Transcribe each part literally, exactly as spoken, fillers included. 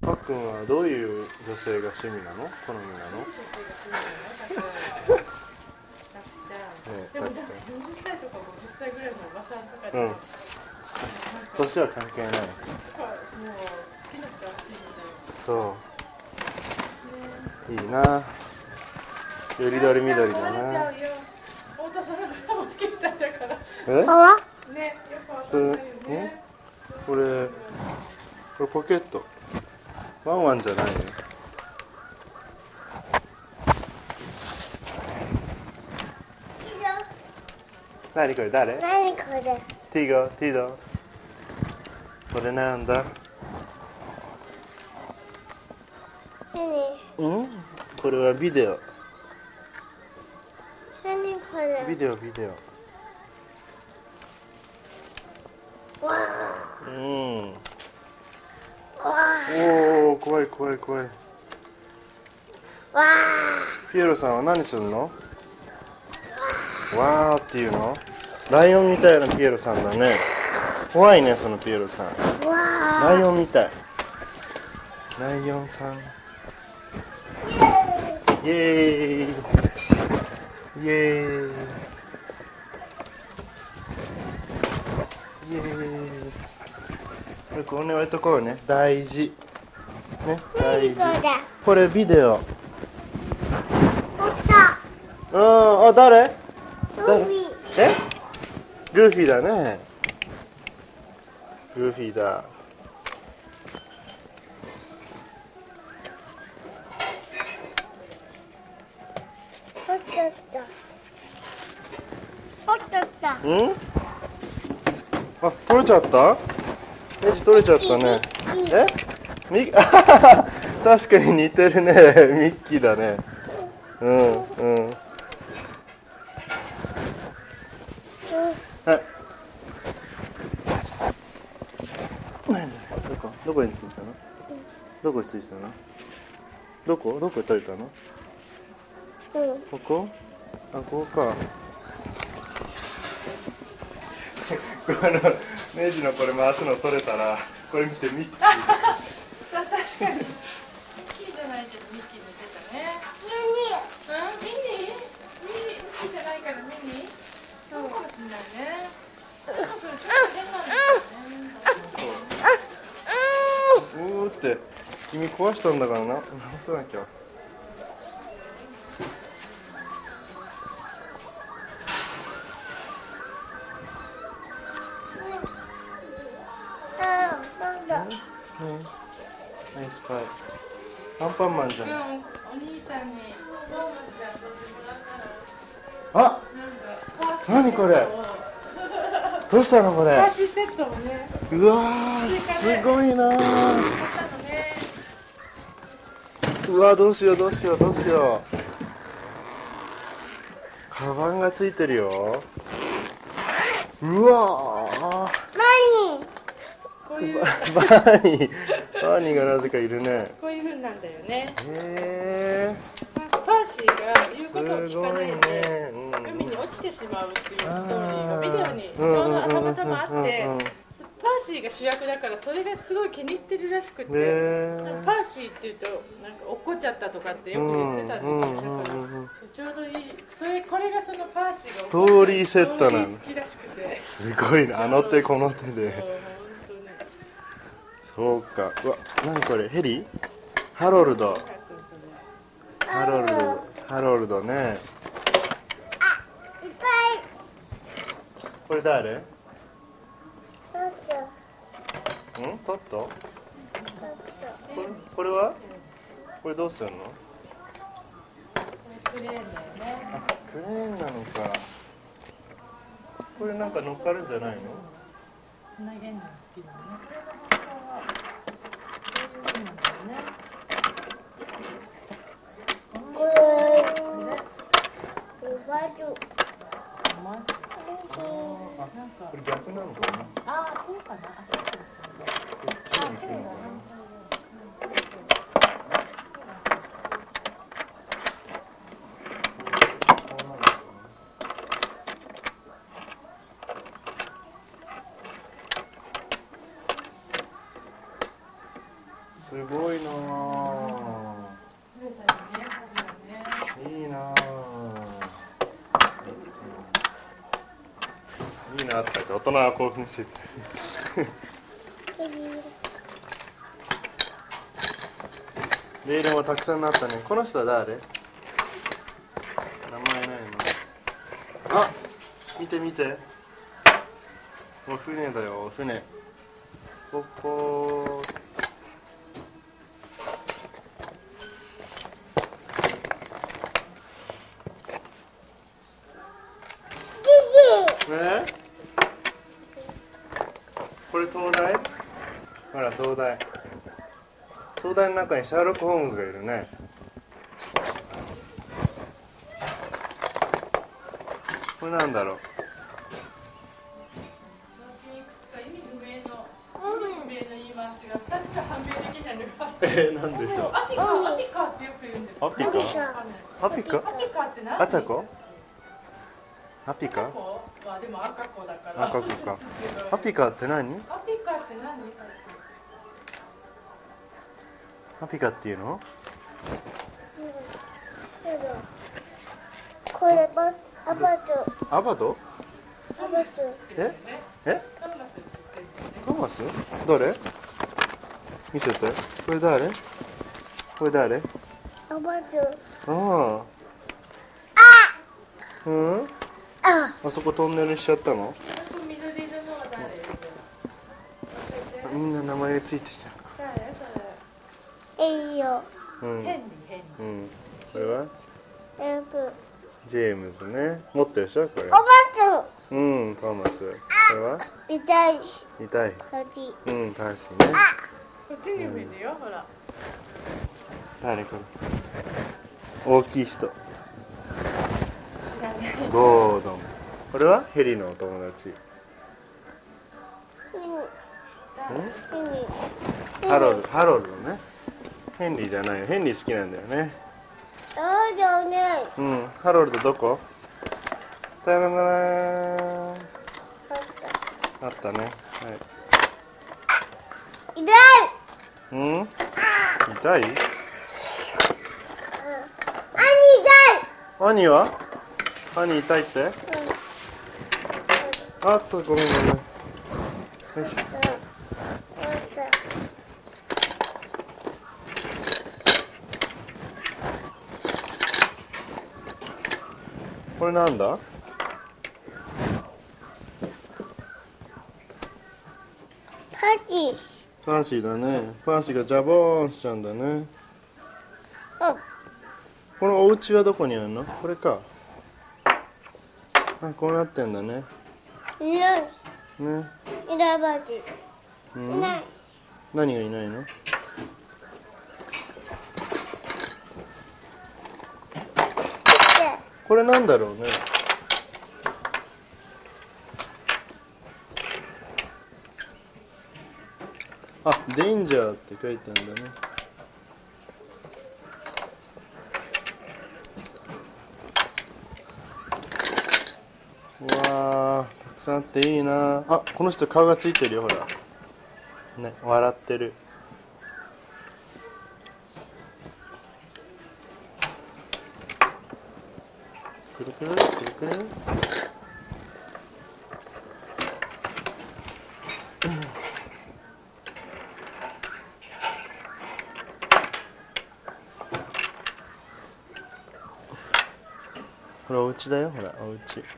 パックンはどういう女性が趣味なの？好みなの？ でもよんじゅっさいとかごじゅっさいぐらいのおばさんとかで、 うん、年は関係ない。 もう好きな人は好きみたいな。 そう、ね、いいな。よりどりみどりだな。 太田さんのことも好きみたいだから。 え？ ね、よくわかんないよね。 これ、これポケット。ワンワンじゃないよ。何これ誰？ 何これ？ ティゴ、ティド。これなんだ？ 何？ うん？これはビデオ。 何これ？ ビデオ、ビデオ。 わうん。 ー。わおお、怖い怖い怖い。 ー。わピエロさんは何するの？わーっていうの？ライオンみたいなピエロさんだね。怖いね、そのピエロさん。 ー。わー。 ライオンみたい。ライオンさん。イエーイ。イエーイ。イエーイ。これここに置いとこうね。大事。ね、大事。これビデオ。うん、あ、誰？誰？え？グーフィーだね。グーフィーだ。 落ちちゃった。落ちちゃった。 うん？あ、取れちゃった？ネジ取れちゃったね。え？ミ確かに似てるね。ミッキーだね。うんうん。はい。どこ？どこについたの？どこについたの？どこ？どこ取れたの？ うん。 ここ？あ、ここか。このネジのこれ回すの取れたら、これ見てミッキー。 確かに。ミッキーじゃないけどミッキー似てたね。 ミうん、ミニ？ミニ？ミニじゃないからミニ？そうかもしれないね。ちょっと変なんだよね。 うーって君壊したんだからな、直さなきゃ。うん、ナイスパイ。アンパンマンじゃん。 うん、お兄さんにドーナツで遊んでもらったら。 あ、何これ？どうしたのこれ？ パーシーセットもね。 うわー、すごいなー。うわ、どうしようどうしようどうしよう。カバンがついてるよ。うわー。 こういうバーニー、バーニーがなぜかいるね。 こういう風なんだよね。 へパーシーが言うことをー、す聞かないごいね。 で、 うん、 海に落ちてしまうっていうストーリーがビデオにちょうどたまたまあって、パーシーが主役だからそれがすごい気に入ってるらしくて、パーシーって言うとなんか落っこっちゃったとかってよく言ってたんですよ。だからちょうどいい。それこれがそのパーシーがストーリーセットなの。 好きらしくて。 すごいな、あの手この手で。そうか。うわ、何これ？ヘリ？ハロルド。ハロルド、ハロルドね。これ誰？ん？トット？これ、これは？これどうするの？ クレーンだよね。 あ、クレーンなのか。これなんか乗っかるんじゃないの？ つなげるの好きだね。 これ逆なのかな？ ああ、そうかな。あ、そうかもしれない。 こっちに行くのかな？ すごいなあ。いいなあ。いいなって大人は興奮しててレールもたくさんなったね。この人は誰？名前ないの？あ、見て見て。お船だよ、お船。ここ。ね、これ灯台？ほら灯台。灯台の中にシャーロック・ホームズがいるね。これなんだろう。えー、なんでしょう。 アピカ、アピカってよく言うんです。 アピカ？アピカ？ アピカって何？ アチャコ？アピカ？ まあでも赤子だから。 赤子か。アピカって何？ アピカって何？ アピカっていうの？ これバアバト。 アバド？ アバト。 え？え？トーマス？どれ？見せて。これ誰？これ誰？ アバト。 ああ。うん？ あ。 あそこトンネルしちゃったの？みんな名前ついてきた。 えいよ。 うん。 ヘンリー、ヘンリー。 うん。これは？ エブ。 ジェームズね。持ってるでしょこれ。 アバト。 うん、トーマス。これは？ 痛い。 痛い。 恥。 うん、ターシーね。 こっちにもいるよ、ほら。 誰これ？大きい人。 知らない。 ゴードン。これはヘリのお友達。ハロルド、ハロルドね。ヘンリーじゃないよ。ヘンリー好きなんだよね。 そうじゃね。 うん、ハロルドどこ？タラララーン。あったね。はい。 痛い。 うん？痛い？兄は？兄痛いって？うん、あっとごめんごめん。よし。これなんだ？ パーティー。 パーシーだね。パーシーがジャボーンしちゃうんだね。 うん。 このお家はどこにあるの？これか。あ、こうなってんだね。 いない。 ね。 いないバーティー。 うん。 いない。 何がいないの？これなんだろうね。あ、デンジャーって書いてあるんだね。うわー、たくさんあっていいな。あ、この人顔がついてるよ、ほら。ね、笑ってる。くるくるくるくる。これお家だよ、ほら、お家。くっ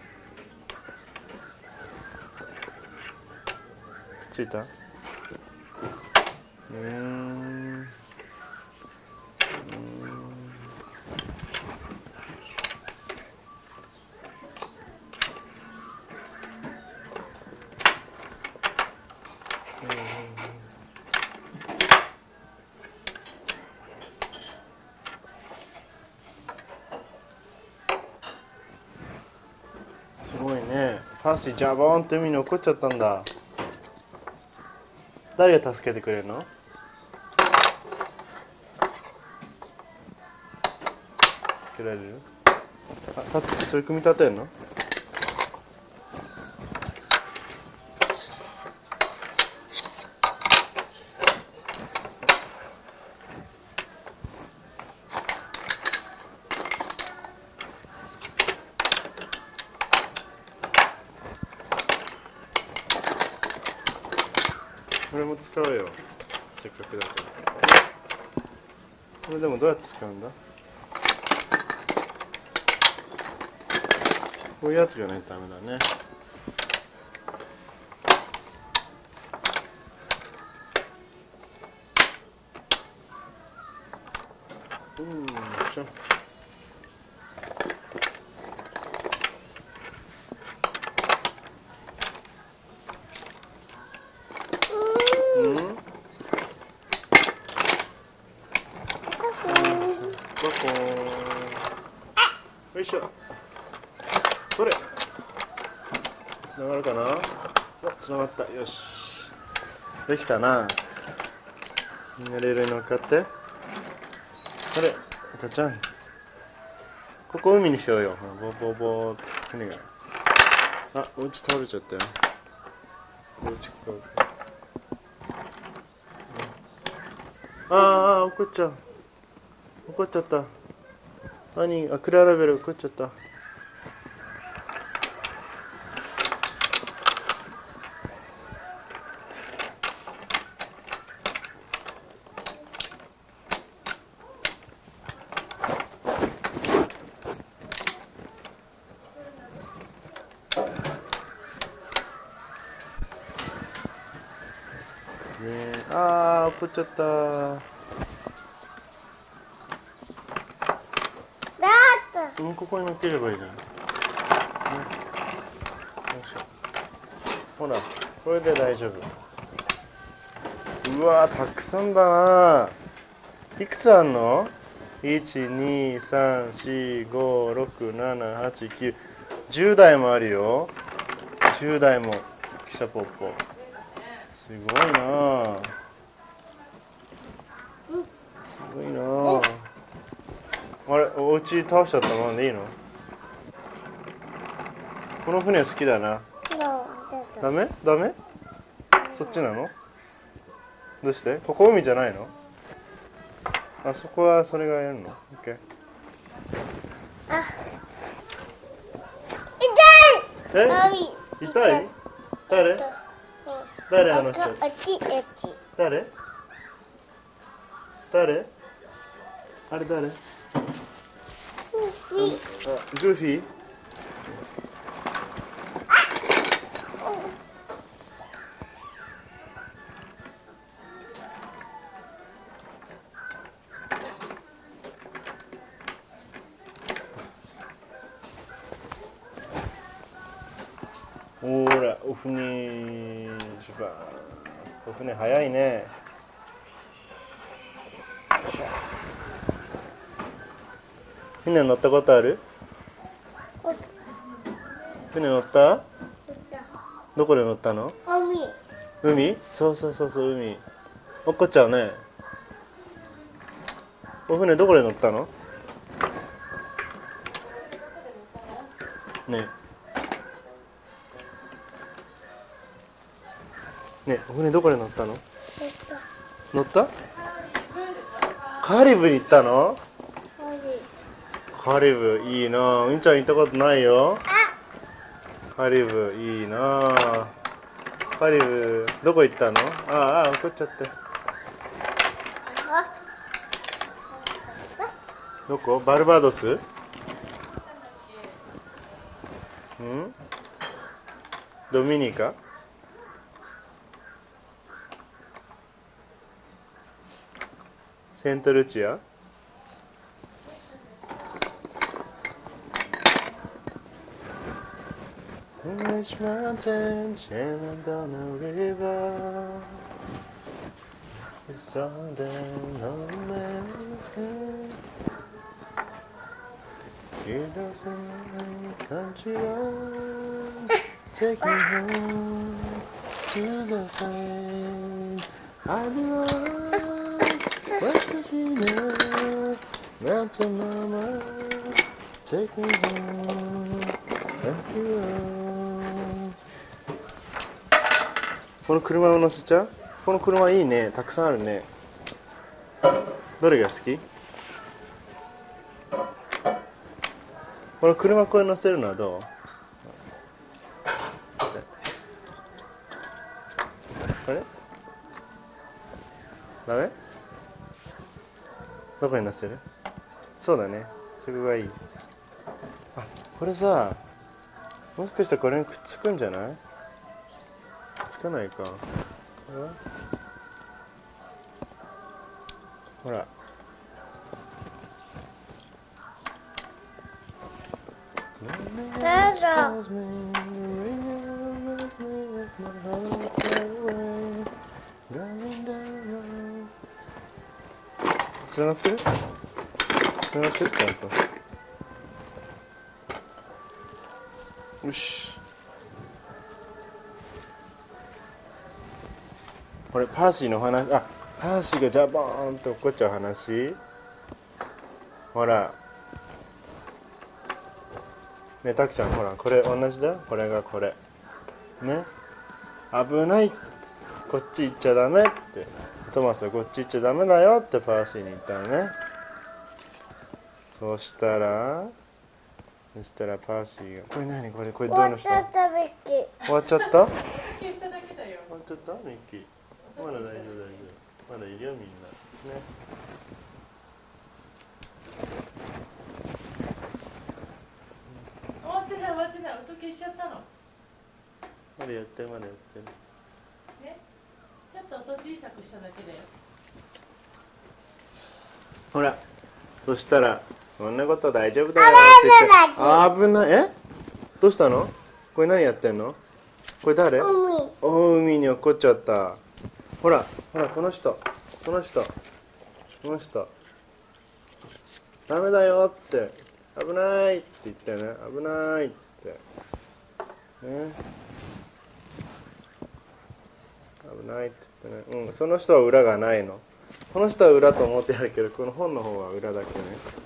ついた？うーん。すごいね。パーシージャボーンって海に落っこっちゃったんだ。誰が助けてくれるの？助けられる？あ、立って、それ組み立てんの？ も使うよ、せっかくだから。これでもどうやって使うんだ？こういうやつがないとダメだね。うん、しょ。うん。ポコーン。よいしょ。それ。つながるかな？お、つながった。よし。できたな。みんなレールに乗っかって。あれ、赤ちゃん。ここ海にしようよ。ボボボーって船が。あ、お家倒れちゃったよ。お家ここ。あーあー、怒っちゃう。怒っちゃった。何？あ、クララベル怒っちゃった。ねえ、あー、怒っちゃった。 だってうん、ここに乗っければいいじゃん。ね、よいしょ。ほら、これで大丈夫。うわー、たくさんだな。いくつあんの？ いち、に、さん、よん、ご、ろく、なな、はち、きゅう、じゅうだいもあるよ。じゅうだいも汽車ポッポ。すごいなあ。すごいなあ。あれ、お家倒しちゃったままでいいの？この船好きだな。ダメ？ダメ？そっちなの？どうして？ここ海じゃないの？あそこはそれがやるの？ OK。 あ、 え？ 痛い。 痛い？誰？誰あの人？ あっちあっち。 誰？誰？あれ誰？あ、グーフィー？ほら、お船、シュバー。お船早いね。船乗ったことある？船乗った？どこで乗ったの？ 海。 海？そうそうそうそう、海。落っこっちゃうね。お船どこで乗ったの？ねえ。ねえ、お船どこで乗ったの？乗った？カリブに行ったの？カリブいいな。うんちゃん行ったことないよ。カリブいいな。カリブどこ行ったの？ああ、怒っちゃって。どこ？バルバドス？うん？ドミニカ？セントルチア？English mountain, Shenandoah River, it's all down on the sky. It doesn't country road, take me home to the place I belong. West Virginia, Mountain Mama, take me home, country road.この車を乗せちゃう？この車いいね。たくさんあるね。どれが好き？この車これ乗せるのはどう？これ？ ダメ？どこに乗せる？そうだね、そこがいい。あ、これさ、もしかしたらこれにくっつくんじゃない？くっつかないか。ほら。 どうぞ。 つながってる？つながってる？ちゃんと。よし。これパーシーの話、あ、パーシーがジャボーンって落っこっちゃう話。ほらね、たくちゃん、ほらこれ同じだよ。これがこれね、危ない、こっち行っちゃダメって、トマスはこっち行っちゃダメだよってパーシーに言ったのね。そしたらそしたらパーシーが、これ何これ、これどうのした？ 終わっちゃったミッキー。 終わっちゃった？ 消しただけだよ。 終わっちゃったミッキー。まだ大丈夫大丈夫、まだいるよみんなね。 終わってない終わってない、音消しちゃったのまだやってる、まだやってるね。ちょっと音小さくしただけだよ。 ほら、そしたらそんなこと大丈夫だよって言って、あ危ない。え、どうしたの？これ何やってんの？これ誰？ 海。 お、海に落っこっちゃった。ほらほら、この人この人この人ダメだよって、危ないって言ったよね。危ないってね、危ないって言ってね。うん、その人は裏がないの。この人は裏と思ってやるけど、この本の方は裏だけね。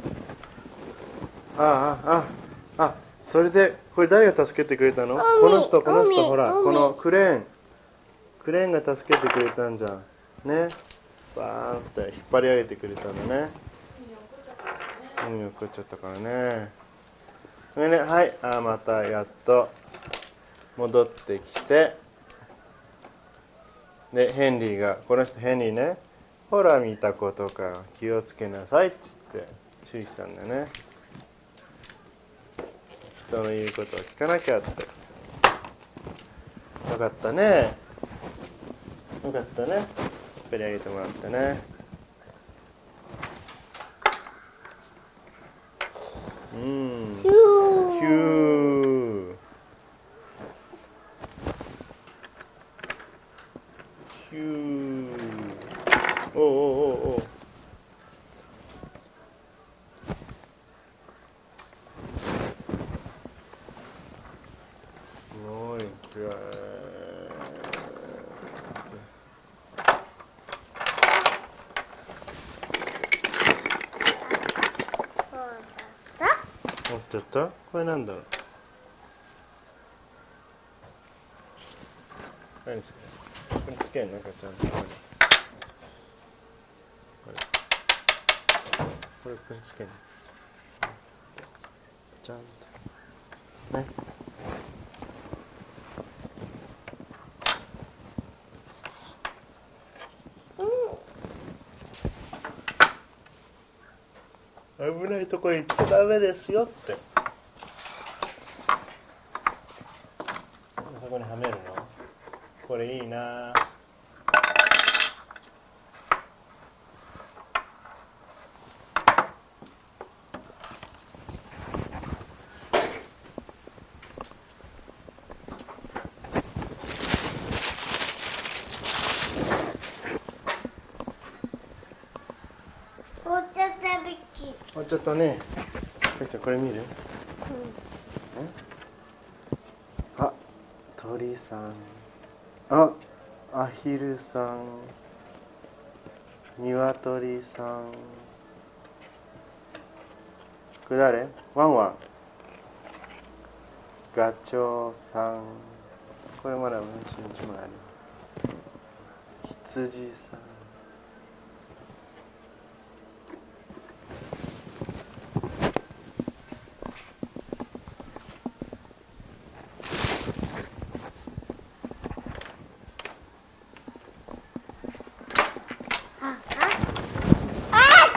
ああああ、それでこれ誰が助けてくれたの？この人この人、ほらこのクレーンクレーンが助けてくれたんじゃんね。バーンって引っ張り上げてくれたのね。海に落っこっちゃったからね。それね、はい、あ、またやっと戻ってきて、でヘンリーが、この人ヘンリーね、ほら見たことか、気をつけなさいっつって注意したんだよね。人の言うことを聞かなきゃって。よかったね、よかったね、引っ張り上げてもらってね。うん、ヒューヒュー、おおおおお、すごいくらい。終わっちゃった？これなんだろう？何それ？これつけんのかちゃんと。これこれこれつけんの？ちゃんとね。危ないとこ行っちゃダメですよって。そこにはめるの？これいいな。 終わっちゃったミッキー。 終わっちゃったね。これ見る？あ、鳥さん、あ、アヒルさん、ニワトリさん、これ誰？ワンワン、ガチョウさん、これまだうんちんちもある。羊さん、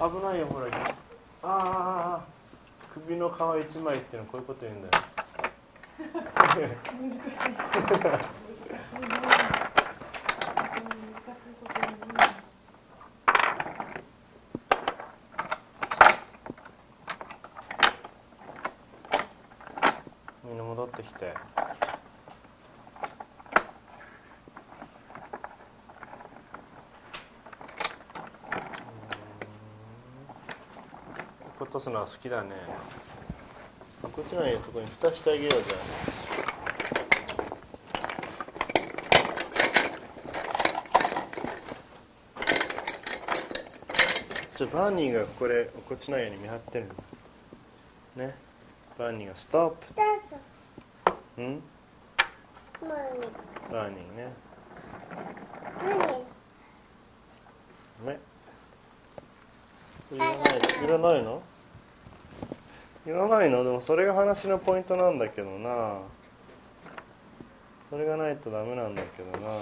危ないよほら。ああ、首の皮一枚っていうのはこういうこと言うんだよ。 難しい。難しいね。難しいこと言うね。 みんな戻ってきて。落とすのは好きだね。こっちの家そこに蓋してあげようじゃん。じゃあバーニーがこれこっちの家に見張ってるのね。バーニーがストップ。うんバーニーね。ねそれいらないのいらないのいらないの。でもそれが話のポイントなんだけどな。それがないとダメなんだけどな。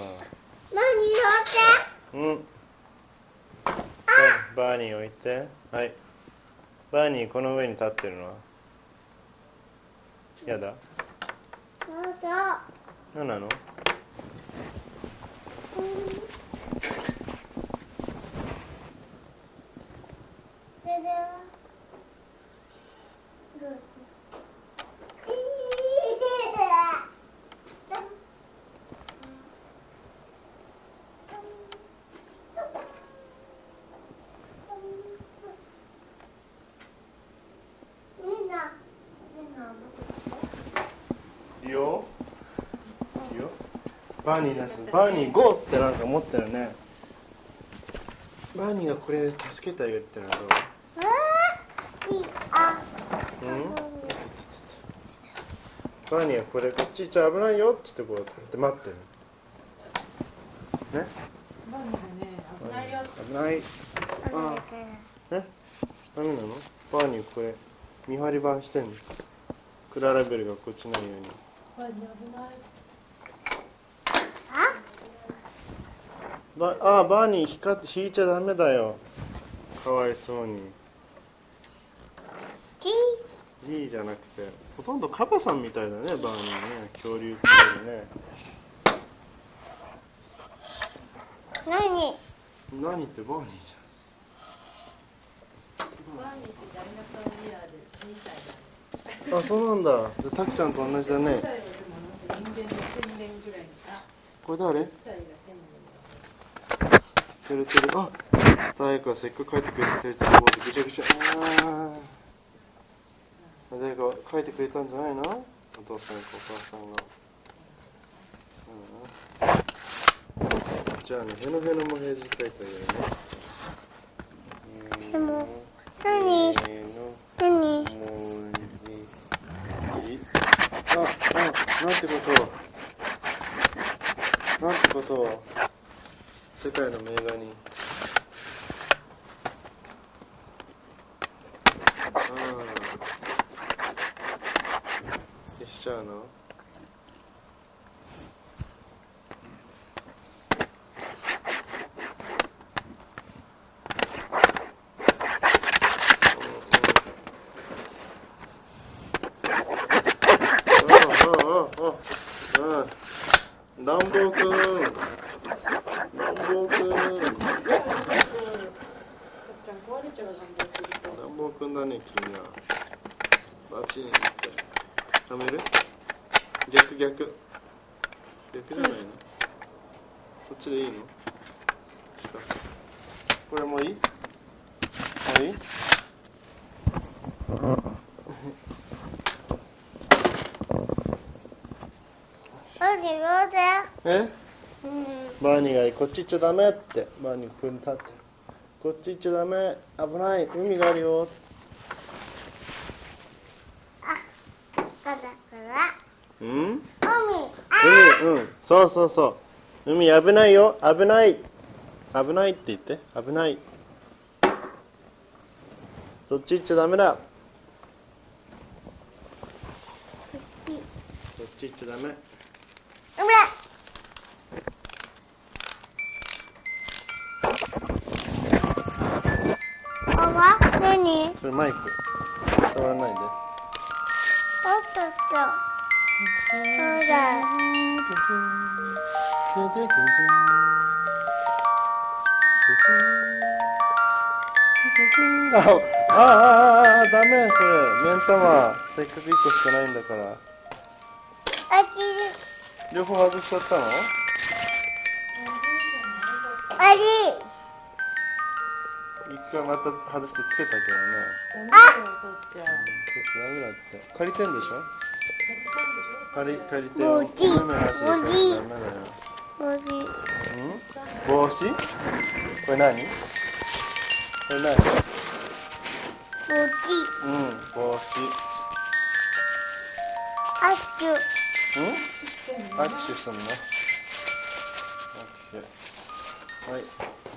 うんバーニー置いて。はい。バーニーこの上に立ってるのはやだ。何なの。いいよいいよ。バーニー出す。バーニーゴーってなんか持ってるね。バーニーがこれ助けてあげるってのはどう。うんバーニーはこれこっち行っちゃ危ないよって言ってこうやって待ってるね。 バーニーがね、危ないよ。 危ない。ああねダメなの。バーニーこれ見張り番してんの。クララベルがこっちないように。 バーニー危ない。 ばあバーニー引か引いちゃダメだよ。かわいそうに。いいじゃなくてほとんどカバさんみたいだねバーニーね。恐竜ってね。 何何ってバーニーじバーニーってダイナソーイヤーでにさいなんです。 ゃん。あそうなんだ。じゃあタキちゃんと同じだね。 にさいはでも人間のせんねんぐらいに。あこれ誰。 いっさいがせんねん。 てるてる。あ誰かせっかく書いてくれてるところでぐちゃぐちゃ。あ誰か書いてくれたんじゃないの。お父さんかお母さんが。うん、じゃあねへのへのもへじ書いてあげるね。 でも何何あ、あ、なんてことなんてことを世界の名画に。ああ消しちゃうの。乱暴くん、乱暴くん、乱暴くんだね君は。バチンってはめる。逆逆逆じゃないの。こっちでいいの。これもいい。はい。えバーニーがこっち行っちゃダメって。バーニーここに立って。こっち行っちゃダメ危ない海があるよ。うん海うんそうそうそう海危ないよ危ない危ないって言って危ない。そっち行っちゃダメだ。そっち行っちゃダメ。 海は何？ それマイク触らないで。 おっとっと。そうだ。 ああああダメそれ目ん玉せっかくいっこしかないんだから。 あきる。 両方外しちゃったの？ あり。 一回また外してつけたけどね。 あっ取っちゃう。 こっちダメだって。借りてんでしょ？借り借りてもよ。 うじごめんなさい借りてダメだよ。 文字。 ん？帽子？これ何？これ何？ 文字。 うん帽子。 あっちゅ。 うん？ 握手してんの握手すんの？握手。はい。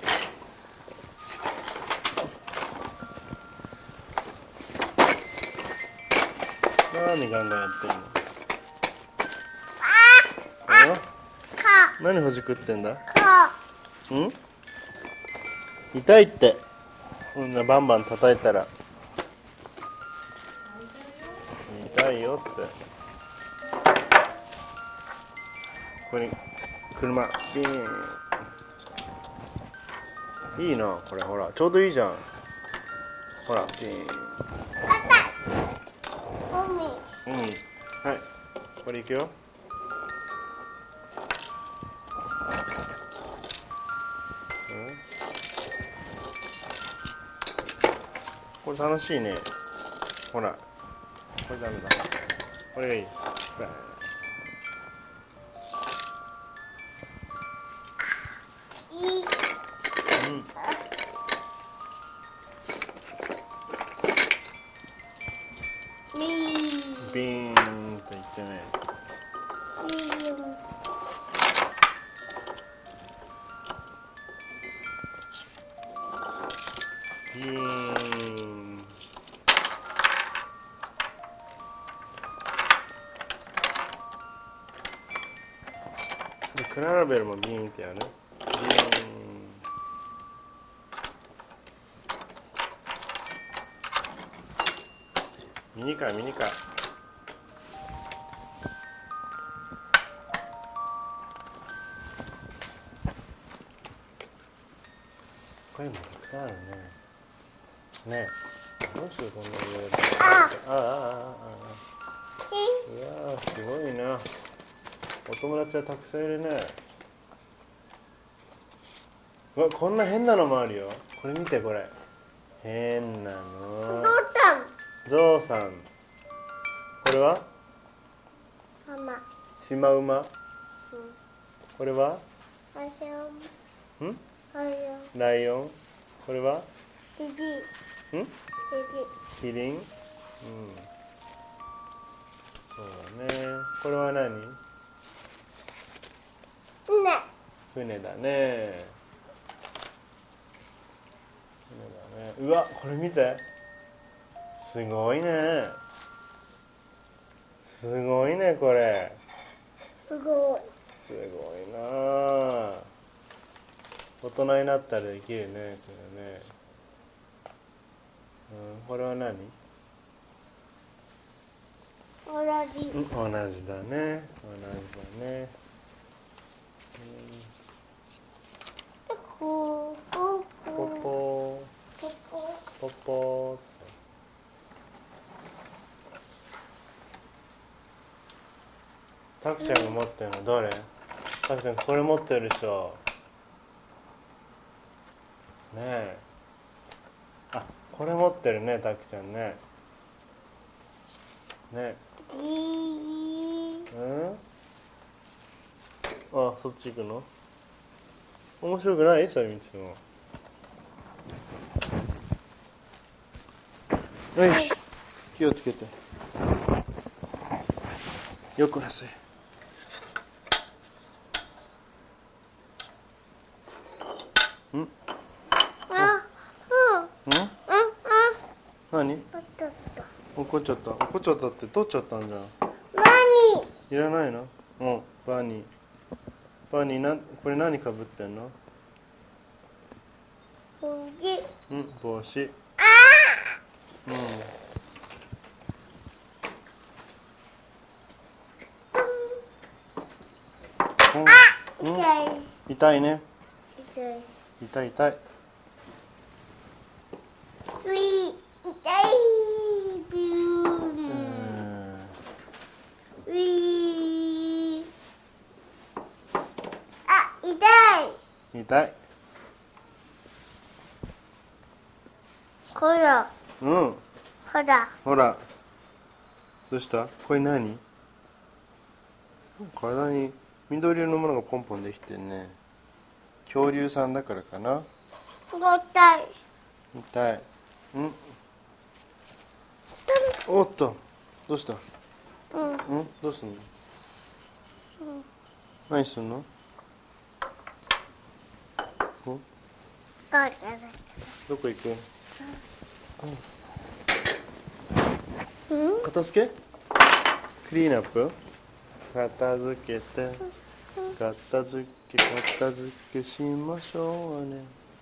何ガンガンやってんの？あ？ か。 何ほじくってんだ？ か。 ん？痛いって。こんなバンバン叩いたら痛いよって。ここに車ビーン。いいなこれほらちょうどいいじゃん。ほらビーン。 海。 うんはいこれいくよ。これ楽しいね。ほらこれダメだ。これがいい。 いい。 うんビーンと言ってね。 いいよ。 ビーン。でクララベルもビーンってやる。ビーン。ミニカーミニカー。他にもたくさんあるね。ねえどうしようこんな上で。ああああああうわーすごいな。お友達はたくさんいるね。うわこんな変なのもあるよ。これ見てこれ変なの。 どうたん。 ゾウさん。これはママ。 シマウマ。 うん。 これはあしょん。 んあよ。 ライオン。これはじじ。 んじキリン。うんそうだね。これは何？ じ。ね。 船だね。船だね。うわこれ見てすごいね。すごいねこれ。 すごい。 すごいなあ。大人になったらできるねこれね。うん、これは何？ 同じ。 うん、同じだね。同じだね。 ポポポポポポポポタクちゃんが持ってるのどれ？タクちゃんこれ持ってるでしょ。ねえ。あ、これ持ってるねタクちゃんね。ね。 じうん？あ、そっち行くの？面白くない？それ見ても。よし。気をつけて。よくなさい。ん？ん？ あ、うん。うんうん。 何？ おっとっと。 怒っちゃった。怒っちゃったって取っちゃったんじゃん。 何？ いらないの？うん、バニー。バニーな、これ何かぶってんの？ おじ。 うん、帽子。 あうん、 痛い。 痛いね。 痛い。 痛い痛い。 ウィー、痛い。ビュー。ウィー。あ、痛い。 痛い。 ほら。 うん。 ほら。 ほら。どうした？これ何？体に緑色のものがポンポンできてんね。恐竜さんだからかな。 痛い。 痛い。うん。おっと。どうした？ うん。 うん？どうすんの？何すんの？お？どこ行く？ うん？ 片付け？クリーンアップ？片付けて片付け片付けしましょうね。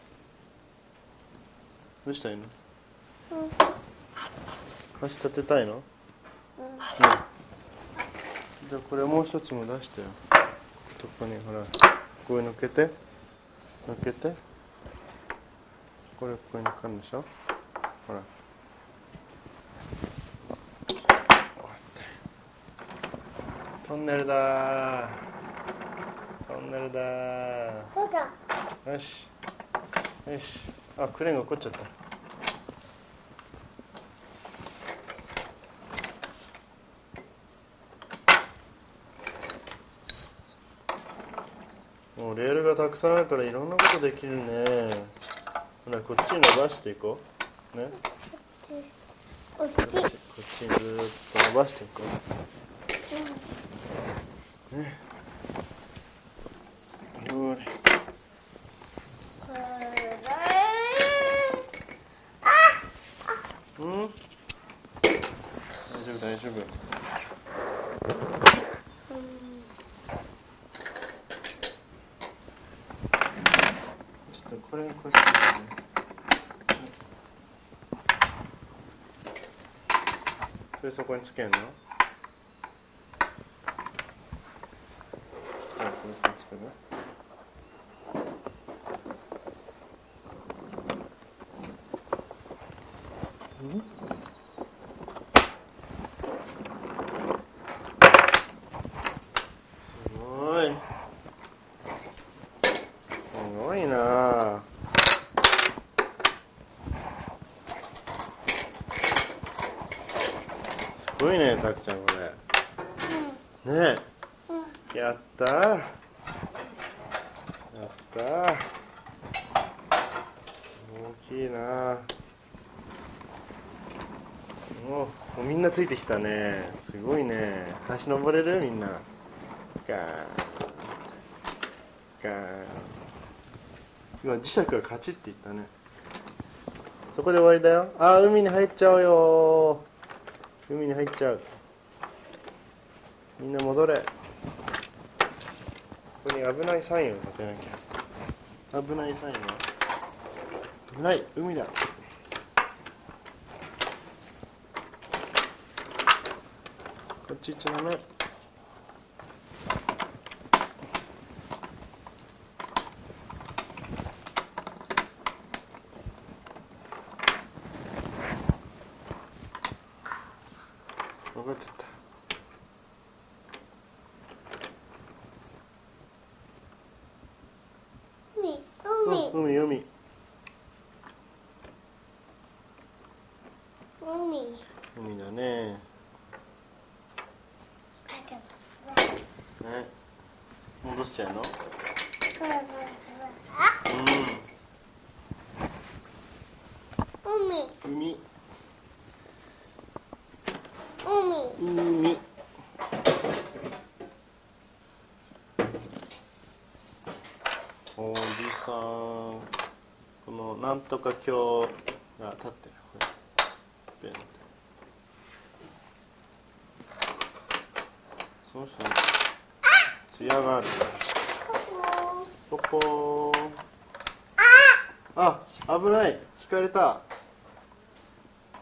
どうしたいの？箸立てたいの？うん、じゃあこれもう一つも出してよ。ここにほらこれ乗っけて乗っけて、これここに乗っかるでしょ。ほらトンネルだー、トンネルだー。 そうだ。 よしよし。あ、クレーンが落っこっちゃった。もうレールがたくさんあるからいろんなことできるね。ほらこっちに伸ばしていこうね。 こっち。 こっちこっちにずーっと伸ばしていこうね。ほれ。うん？大丈夫大丈夫。ちょっとこれこれ。それそこにつけんの？じゃあこれこれつける？うん？すごい。すごいなあ。すごいね、たくちゃんこれ。ねえ。やったー。やったー。大きいなあ。お、もうみんなついてきたね。すごいね。橋登れる？みんな。ガーン。ガーン。今磁石がカチッて言ったね。そこで終わりだよ。あー、海に入っちゃうよー。海に入っちゃう。みんな戻れ。ここに危ないサインを立てなきゃ。危ないサインは危ない、海だ。こっち行っちゃダメ。分かっちゃった。 海、 うん、海、海。 海。 海だね。ね。戻しちゃうの？うん。海。 海。 海。おじさん。このなんとか橋が立ってる。これ。ベンって。その人に艶がある。ポポー。あ、危ない。引かれた。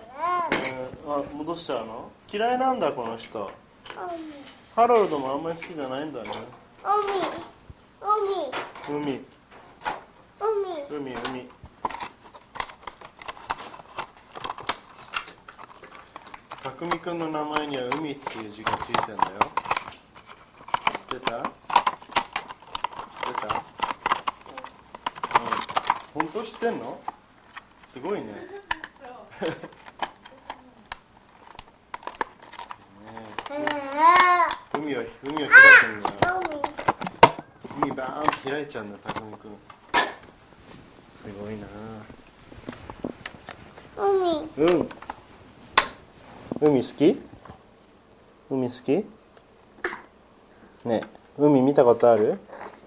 ー、あ、戻しちゃうの？嫌いなんだこの人。ハロルドもあんまり好きじゃないんだね。海海海海海。たくみくんの名前には海っていう字がついてんだよ。知ってた？知ってた？うん。本当知ってんの？すごいね。ねえ、海を海を開くんだよ。海バーンって開いちゃうんだ、たくみくん。すごいな。海。うん。海好き？海好き？ねえ、海見たことある？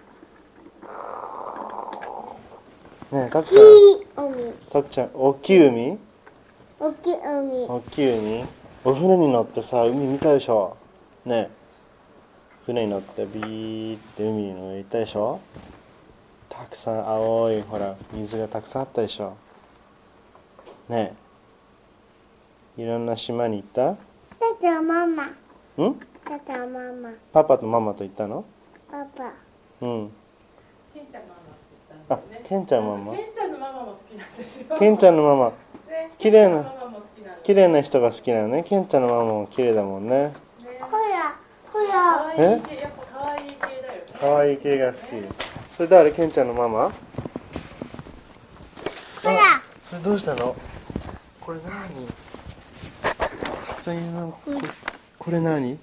ねえ、たくちゃん。たくちゃん、大きい海？ 大きい海。 大きい海？お船に乗ってさ、海見たでしょ？ねえ、船に乗ってビーって海に行ったでしょ？たくさん青い、ほら、水がたくさんあったでしょ？ねえ、いろんな島に行った？ タタママ。 ん？ タタママ。 パパとママと行ったの？ パパ。 うん。 ケンちゃんママって言ったんだよね。 あ、ケンちゃんママ？ ケンちゃんのママも好きなんですよ。 ケンちゃんのママ。 ね、 綺麗なケンちゃんのママも好きなんで綺麗な人が好きなのね。ケンちゃんのママも綺麗だもんね。 ね。 ほら、ほ可ら。 愛い系、やっぱ可愛い系だよね。 可愛い系が好き。それ誰？ケンちゃんのママ？ ほら。 それどうしたの？これ何？たくさんいるの。ここれ何？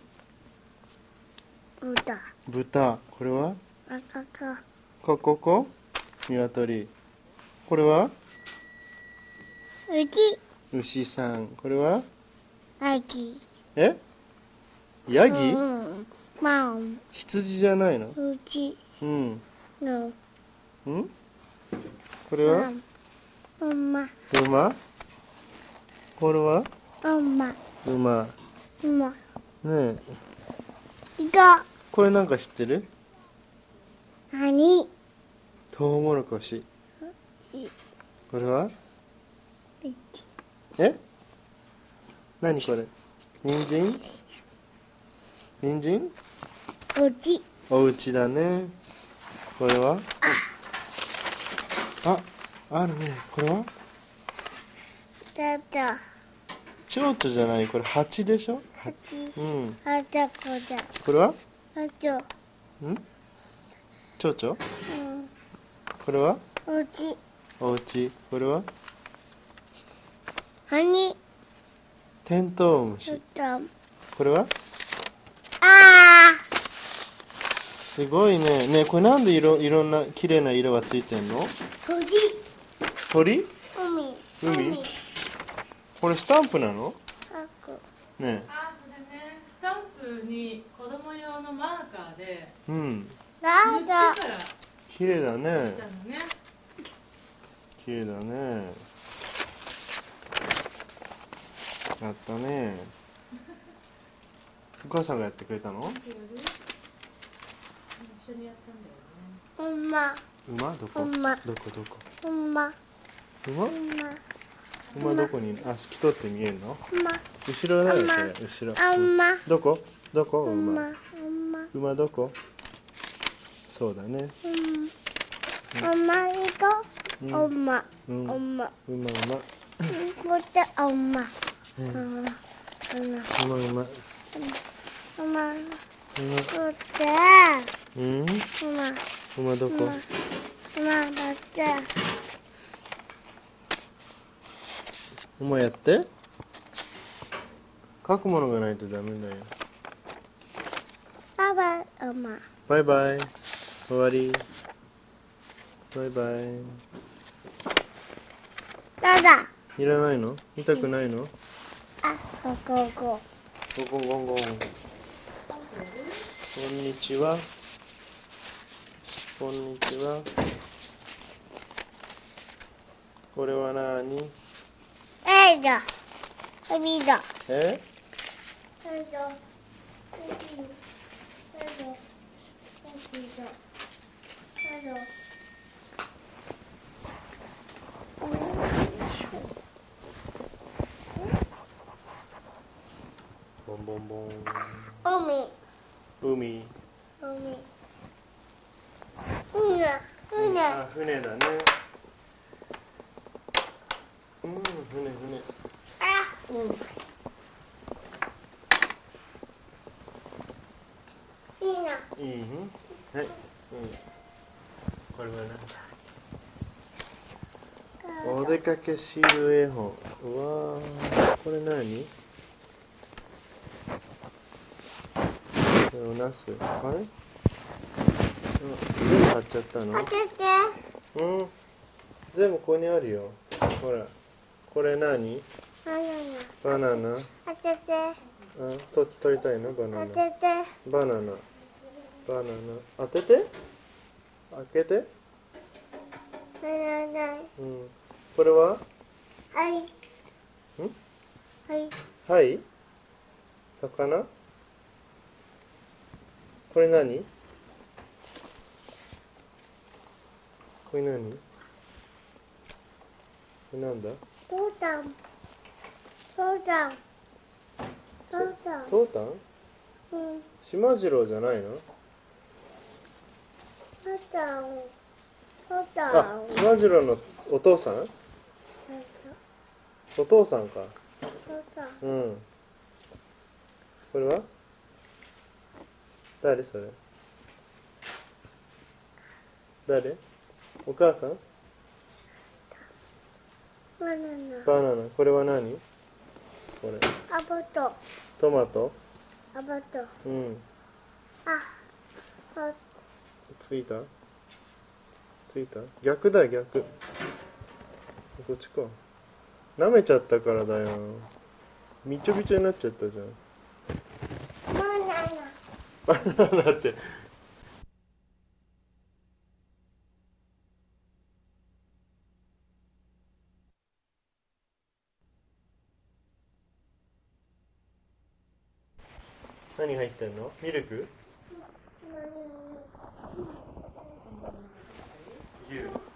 豚。 豚。これは？ 赤か。 こここ？鶏。これは？ うち。 牛さん。これは？ あき。 え？ヤギ？ うん。まん。 羊じゃないの？ うち。 うん。 の。 ん？これは？ 馬。 馬？これは？ 馬。 馬。 馬。 ねえ。 いか。 これなんか知ってる？ 何？ トウモロコシ。これは？ うち。 え？何これ？人参？人参？ うち。 お家だね。これは？あ、あるね。これは？ たた。 蝶々じゃない。これ蜂でしょ？ はち。 うん。 あたこだ。 これは？ あちょ。 ん？蝶々？ うん。 これは？ うち。 お家。これは？ はに。 テントウムシ。 うた。 これは？ あすごいね。ねえ、これなんで色いろんな綺麗な色がついてんの？ ー。鳥。 鳥？ 海。 海？これスタンプなの？ あく。 ねあ、それね、スタンプに子供用のマーカーでえ。うん。 な塗ってからんだ。 綺麗だねした。のね。 綺麗だね。やったね。お母さんがやってくれたの？ 一緒にやったんだよね。 馬。 馬？どこ？ 馬どこどこ？ 馬。 馬？ 馬。 馬どこにいる？あ、透き通って見えるの？ 馬。 後ろだよ、 馬それ。後ろ。 あ、 うん馬。 どこ？どこ？ 馬。 馬。 馬。 馬どこ？そうだね。 うん。馬いこ。 うん馬。 うん。馬、 馬。 馬。 こっち馬。馬。 うん馬。 馬、馬。 馬。 馬。 こっち。 うん？ 馬。 馬どこ？ 馬。こっち。 馬やって。書くものがないとダメだよ。 パパ。馬。 バイバイ。終わり。バイバイ。 ただ。 いらないの？見たくないの？ あ、こここ。 ゴンゴンゴンゴン。 こんにちは。こんにちは。これは何？ えいだ。海だ。 え？ えいだ。えいだ。えいだ。えいだ。 ボンボンボン。 海。 海。 海。船。船。 あ、船だね。うん、船船。 あ。 うん。 いいな。 いい？はい。うん。これは何？お出かけシール絵本。うわー、これ何？これおナス。あれ？うん、全部買っちゃったの？ 当てて。 うん。全部ここにあるよ。ほら。これ何？ バナナ。 バナナ。 当てて。 うん、と取りたいの？バナナ。 当てて。 バナナ。バナナ。当てて？開けて？ バナナ。 うん。これは？ はい。 ん？ はい。 はい？魚？これ何？これ何？これなんだ？ トータン。トータン。トータン。 トータン？ うん。 島次郎じゃないの？ トータン。トータあ、 ン。 島次郎のお父さん？お父さんか。 トータン。 うん。これは？誰それ？誰？お母さん？ バナナ。 バナナ。これは何？これ。 アボト。 トマト？ アボト。 うん。 あ。あ。 ついた？ついた？逆だ、逆。こっちか。舐めちゃったからだよ。びちょびちょになっちゃったじゃん。 バナナ。 バナナって。何入ってんの？ミルク？牛？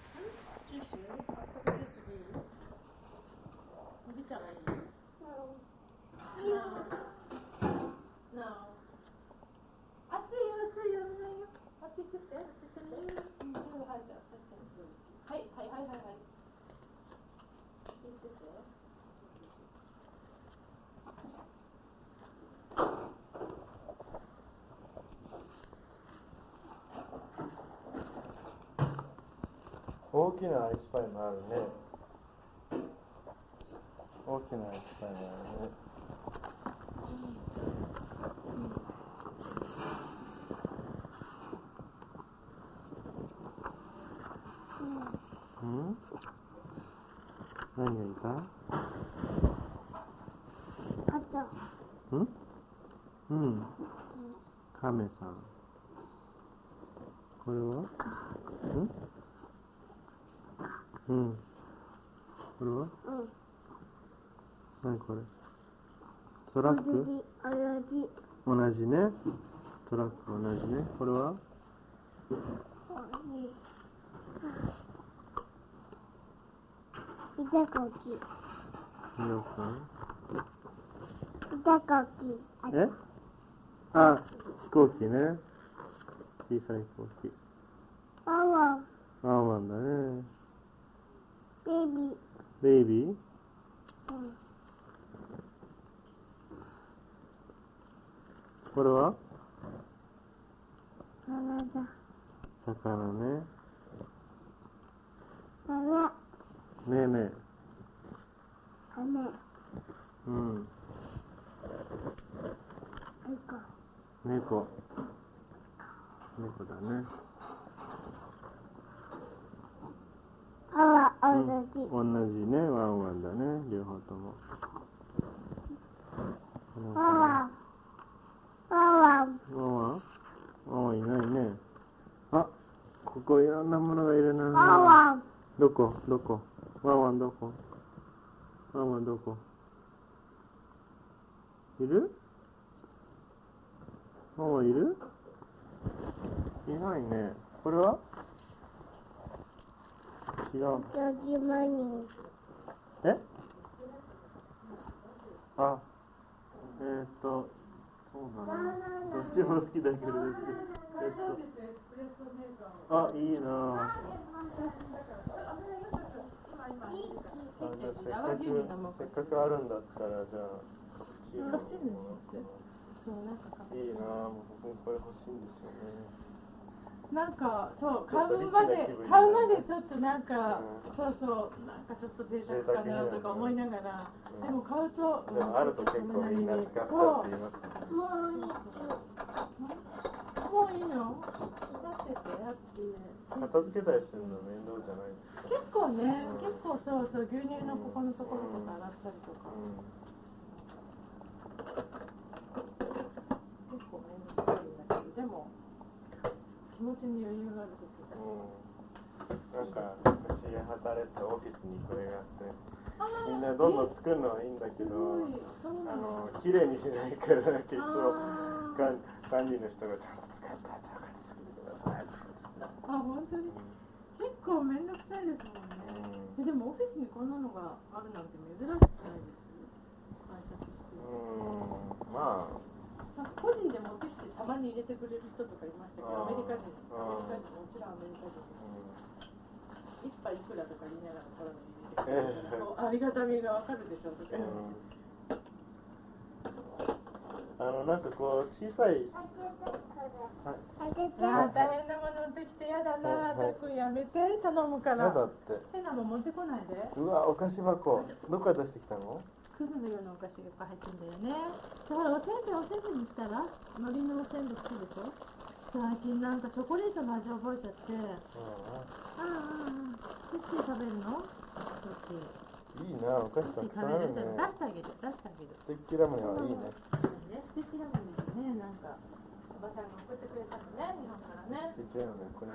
大きなアイスパイもあるね。大きなアイスパイもあるね。うん？何がいいか？ あと。 うん？うん。カメさん。これは？うん？うん。これは？ うん。 何これ？トラック？ 同じ。 同じね。トラック同じね。これは？ 板こき。 みよくん？ 板こき。 え？あ、飛行機ね。小さい飛行機。 ワンワン。 ワンワンだね。 ベイビー。 ベイビー？ うん。 これは？ 魚だ。 魚ね。 魚。 ねえねえ。 羽。 うん。 猫。 猫。猫だね。 あは同じ。 うん、同じね。ワンワンだね。両方とも。 ワンワン。ワンワン。 ワンワン？ こいろんなものがいるな。 ワンワン。 どこどこワンワンどこワンワンどこいるワンワンいるいないね。これは違う。 よじまに。 えあ、えー、っと、そうだな。どっちも好きだけど、えっと、あ、いいなぁ。あ、じゃあせっかく、せっかくあるんだったら、じゃあ、カプチーノ。 カプチーノにします。そう、なんかカプチーノ。 いいなぁ、もう僕もこれ欲しいんですよね。 なんかそう買うまで買うまでちょっとなんか、うん、そうそうなんかちょっと贅沢かなとか思いながら、うん、でも買うとでもあると結構みんな使っちゃうって言いますね。 もういいもういいの待っててあっち片付けたりするの面倒じゃない結構ね、うん、結構そうそう牛乳のここのところとか洗ったりとか、うん、結構面倒くさいんだけどでも気持ちに余裕があるときだ、 うん、なんか私が働いてオフィスにこれがあってみんなどんどん作るのはいいんだけどあの綺麗にしないから結構管理の人がちゃんと使った後から作ってください。 あ、本当に、うん、結構めんどくさいですもんね、うん、でもオフィスにこんなのがあるなんて珍しくないです会社として。 うん、まあなんか個人で持ってきてたまに入れてくれる人とかいましたけど、アメリカ人、アメリカ人、もちろんアメリカ人、一杯いくらとか言いながらこれに入れてくれるありがたみがわかるでしょうとか、うん、 あのなんかこう小さい、 はい、 あ大変なもの持ってきてやだな、たっくんやめて頼むから。 やだって。 変なもん持ってこないで。 うわ、お菓子箱どこから出してきたの？ クズのようなお菓子が入ってんだよね。だからおせんべいおせんべいにしたら海苔のおせんべい好きでしょ。最近なんかチョコレートの味覚えちゃって、ああああクッキー食べるの？クッキーいいな、お菓子たくさんあるね。 出してあげる、出してあげる。 ステッキラムネはいいね。 ステッキラムネね、なんかおばちゃんが送ってくれたのね、日本からね。 ステッキラムネこれ。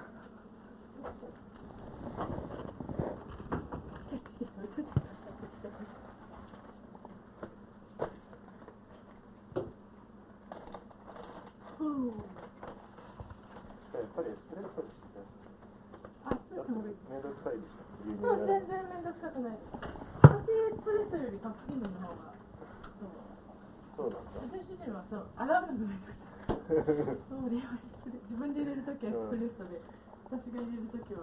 手すぎてそういう時ください。 やっぱりエスプレッソにしてください。 あ、エスプレッソの方がいい。 めんどくさいでしょ。 うん、全然めんどくさくない。私エスプレッソよりカプチーノの方がそう。 そうですか。 うちの主人はそう洗うのがめんどくさい。そう俺は自分で入れるときはエスプレッソで、うん、私が入れるときは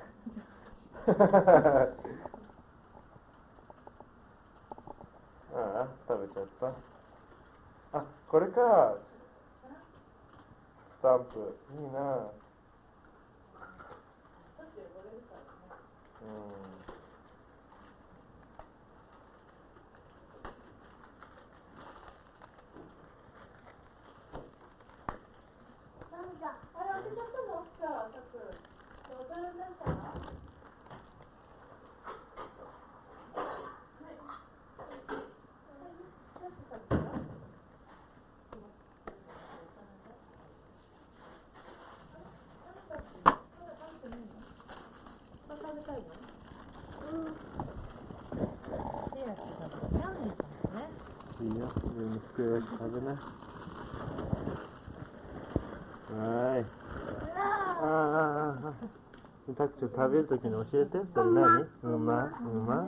ああ、食べちゃった。あ、これか。スタンプいいな。うん。 なんかあれ開けちゃったの？さあ、たくん。お皿出したの？ いいよ、上に机を食べな。はい。ああああ。タクちゃん食べるときに教えて。それ何？うまうまうま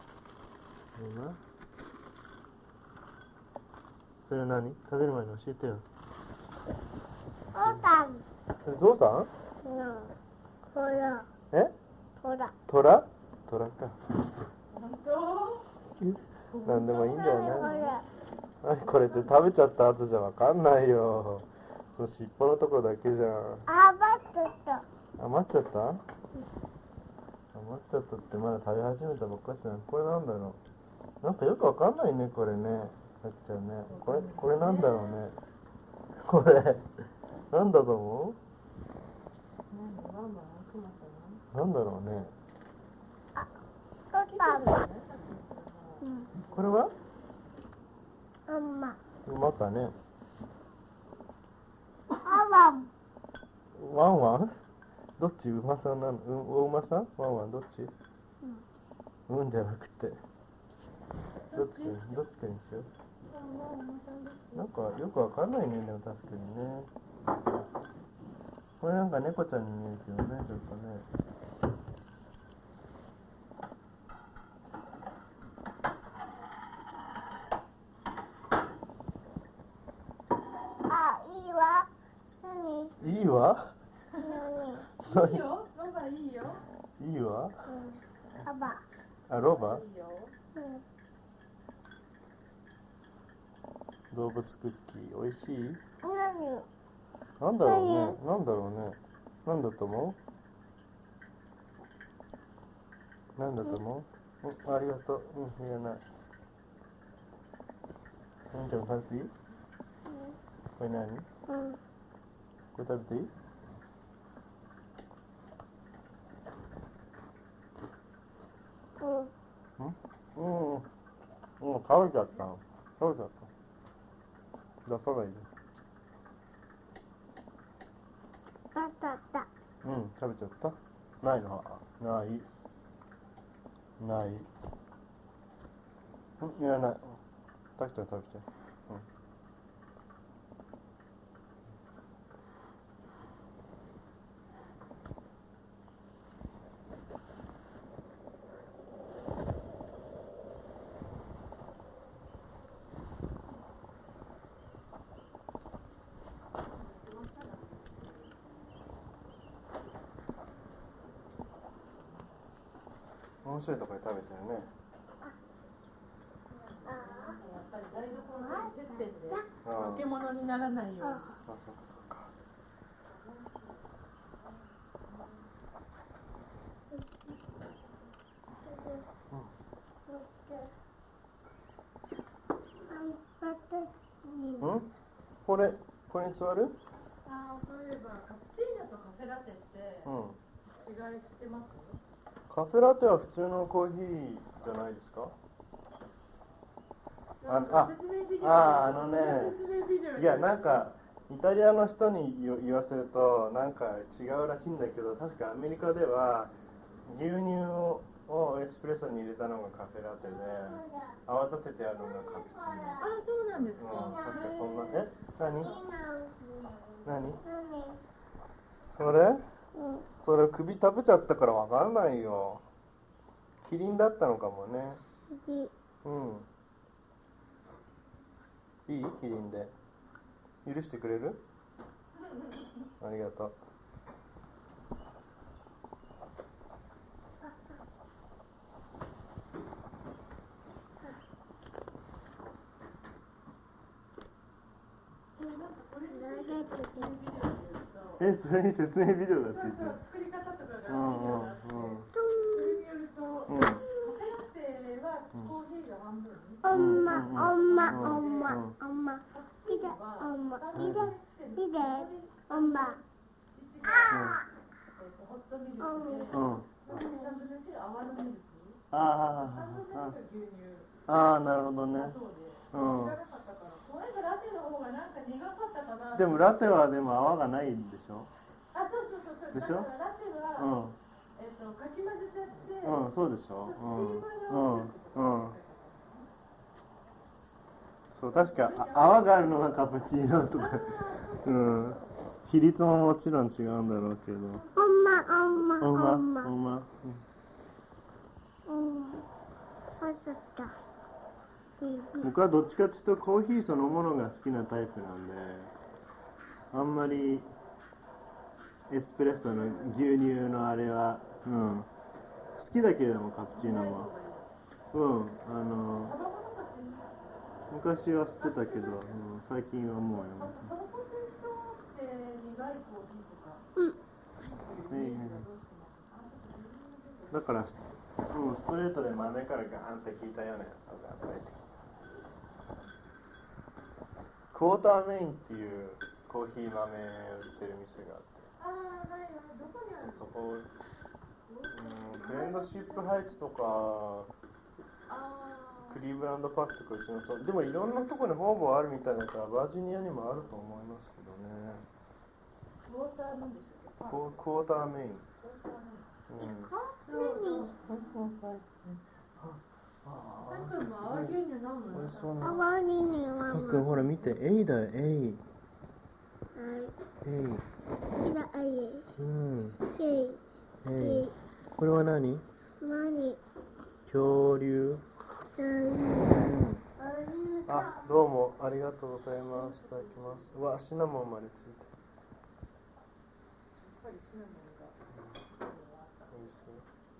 それ何？食べる前に教えてよ。 おたん。 ゾウさん？ うん。トラ。 え？ トラ。 トラ？トラか。 本当？ なんでもいいんだよね。何これって食べちゃった後じゃわかんないよ。その尻尾のとこだけじゃん。 余っちゃった。 余っちゃった？余っちゃったってまだ食べ始めたばっかりじゃん。これなんだろう。なんかよくわかんないねこれね。さっちゃんね。これこれなんだろうね。これなんだと思う？なんだろうね。これは？ 馬。 馬かね。 ワンワン。 ワンワン？ どっち馬さんなの？うん、お馬さん？ワンワンどっち？うん。うんじゃなくて。どっちかに、どっちかにしよう。なんかよくわかんないね、でも確かにね。これなんか猫ちゃんに見えるけどね、ちょっとね。 あ、いいわ。何？ いいわ？ 何？ いいよ、ロバいいよ。 いいわ？ うん。パパ。 あ、ロバ？ いいよ。 うん。 動物クッキー、おいしい？ 何？ なんだろうね、なんだろうね。なんだと思う？なんだと思う？うん、ありがとう。うん、いらない。うん、じゃあ食べていい？これ何？ うん。 これ食べていい？ うん。 うん、うん、食べちゃったの。食べちゃった。出さないで。 あったあった。 うん、食べちゃった。ないの？ない。ない。うん、いらない。食べちゃう、食べちゃう。うん。面白いところで食べてるね。 あやっぱり台所の接点でああ。 化け物にならないように。 あ、そうかそうか。うん？これ、これに座る？ ああ、そういえばカプチーノとカフェラテってうん。 違い知ってます？ カフェラテは普通のコーヒーじゃないですか？ なんか説明ビデオあ、あのね、 説明ビデオいや、なんかイタリアの人に言わせるとなんか違うらしいんだけど、確かアメリカでは牛乳をエスプレッソに入れたのがカフェラテで、泡立ててあるのがカプチーノ。 ああ、そうなんですか。 うん、確かそんな。え、何？何？ 何？ それ？ うん。 それ首食べちゃったからわかんないよ。キリンだったのかもね。うん。いい？キリンで。許してくれる？ありがとう。え、それに説明ビデオがついてる。 作り方とかがうんうんうん。 それによると、 うん。 カフェラテはコーヒーが半分。 엄마, 엄마, 엄마, 엄마. 이제 엄마, 이제 이제 엄마. 아. ホットミルクで、 うん。 さんぶんのいちが泡のミルク、 あさんぶんのいちが牛乳。 あ、ああ、なるほどね。 そうで、 うん知らなかったから、これがラテの方がなんか苦かったかな。 でもラテはでも泡がないんでしょ？ あ、そうそうそうそう。 でしょ？ だからラテうは、 ん。 えっとかき混ぜちゃって、 うん、そうでしょ？うん。うん。うん。そう、確かあ泡があるのがカプチーノとか、うん。比率ももちろん違うんだろうけど。 엄마, 엄마, ほんま、 엄마. ほんま。 응. 맛있다. 응. 僕はどっちかっていうとコーヒーそのものが好きなタイプなんで、あんまりエスプレッソの牛乳のあれは、うん、好きだけれどもカプチーノも、うん、あの昔は吸ってたけど、うん、最近はもうやめた。 タバコ吸う人って苦いコーヒーとか。 응. ええ、だから、うん、ストレートで豆からガーンって効いたようなやつが大好き。クォーターメインっていうコーヒー豆売ってる店があって、 ああ、はいはい、どこにある？ そこ、うん、フレンドシップハイツとかクリーブランドパックとかうちの、そうでもいろんなところにほぼあるみたいだからバージニアにもあると思いますけどね。 クォーターなんでしょうクォーターメイン。うん。 泡牛乳飲む美味しそうな。 泡牛乳はたっくんほら見て、エイだよ、エイ。エイ。うん。エイ。これは何？ 何？ 恐竜。 うん。 あ、どうもありがとうございます。いただきます。うわ、シナモンまでついて。美味しそう。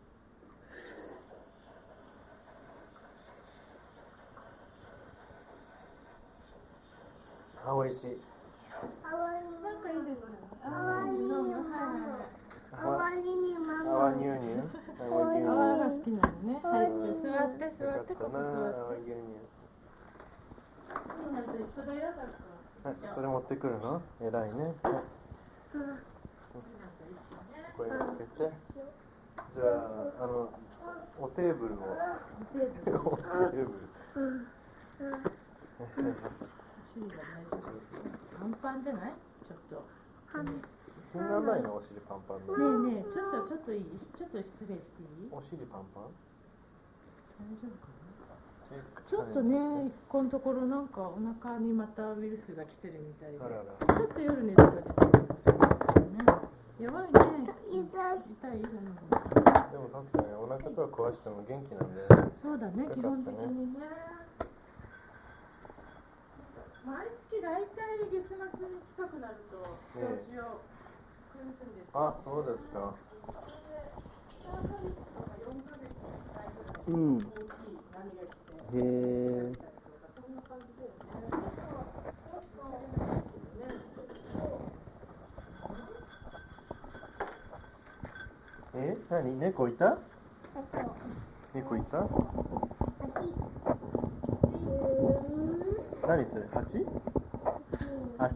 あ、美味しい。 なんかいいですね。 泡牛乳泡牛乳ママ。 泡牛乳。泡牛乳。 泡が好きなのね。はい、じゃあ座って座ってここ座って。 泡牛乳。 みんなと一緒だよだから。 はい、それ持ってくるの？偉いね。はい、これつけて。じゃあ、あの、おテーブルを。おテーブル。おテーブル。 お尻が大丈夫ですよ。パンパンじゃない？ちょっと。 気にならないの？お尻パンパンの。 ねえねえ、ちょっとちょっといい？ちょっと失礼していい？ お尻パンパン？ 大丈夫かな？ちょっとね、このところなんかお腹にまたウイルスが来てるみたいで、 あららちょっと夜熱が出てるかもしれないですよね。弱いね。痛い？痛い？うん、 でもさっきね、お腹とか壊しても元気なんで。 そうだね、基本的にね。毎月大体月末に近くなると調子を崩すんですよ。 あ、そうですか。 さんかげつとかよんかげつにいっかいぐらいうん。 大きい波が来て、 へえ。 そんな感じだよえ、 ね。 何？猫いた？猫いた？何それ？ハチ？足？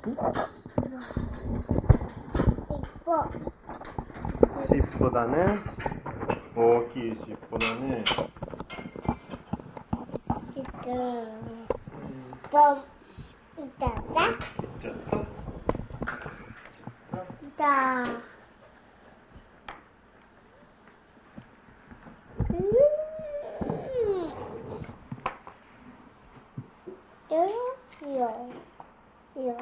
尻尾だね。大きい尻尾だね。 ボン。いただ。 いっちゃった。 いた。いいよ。いいよ。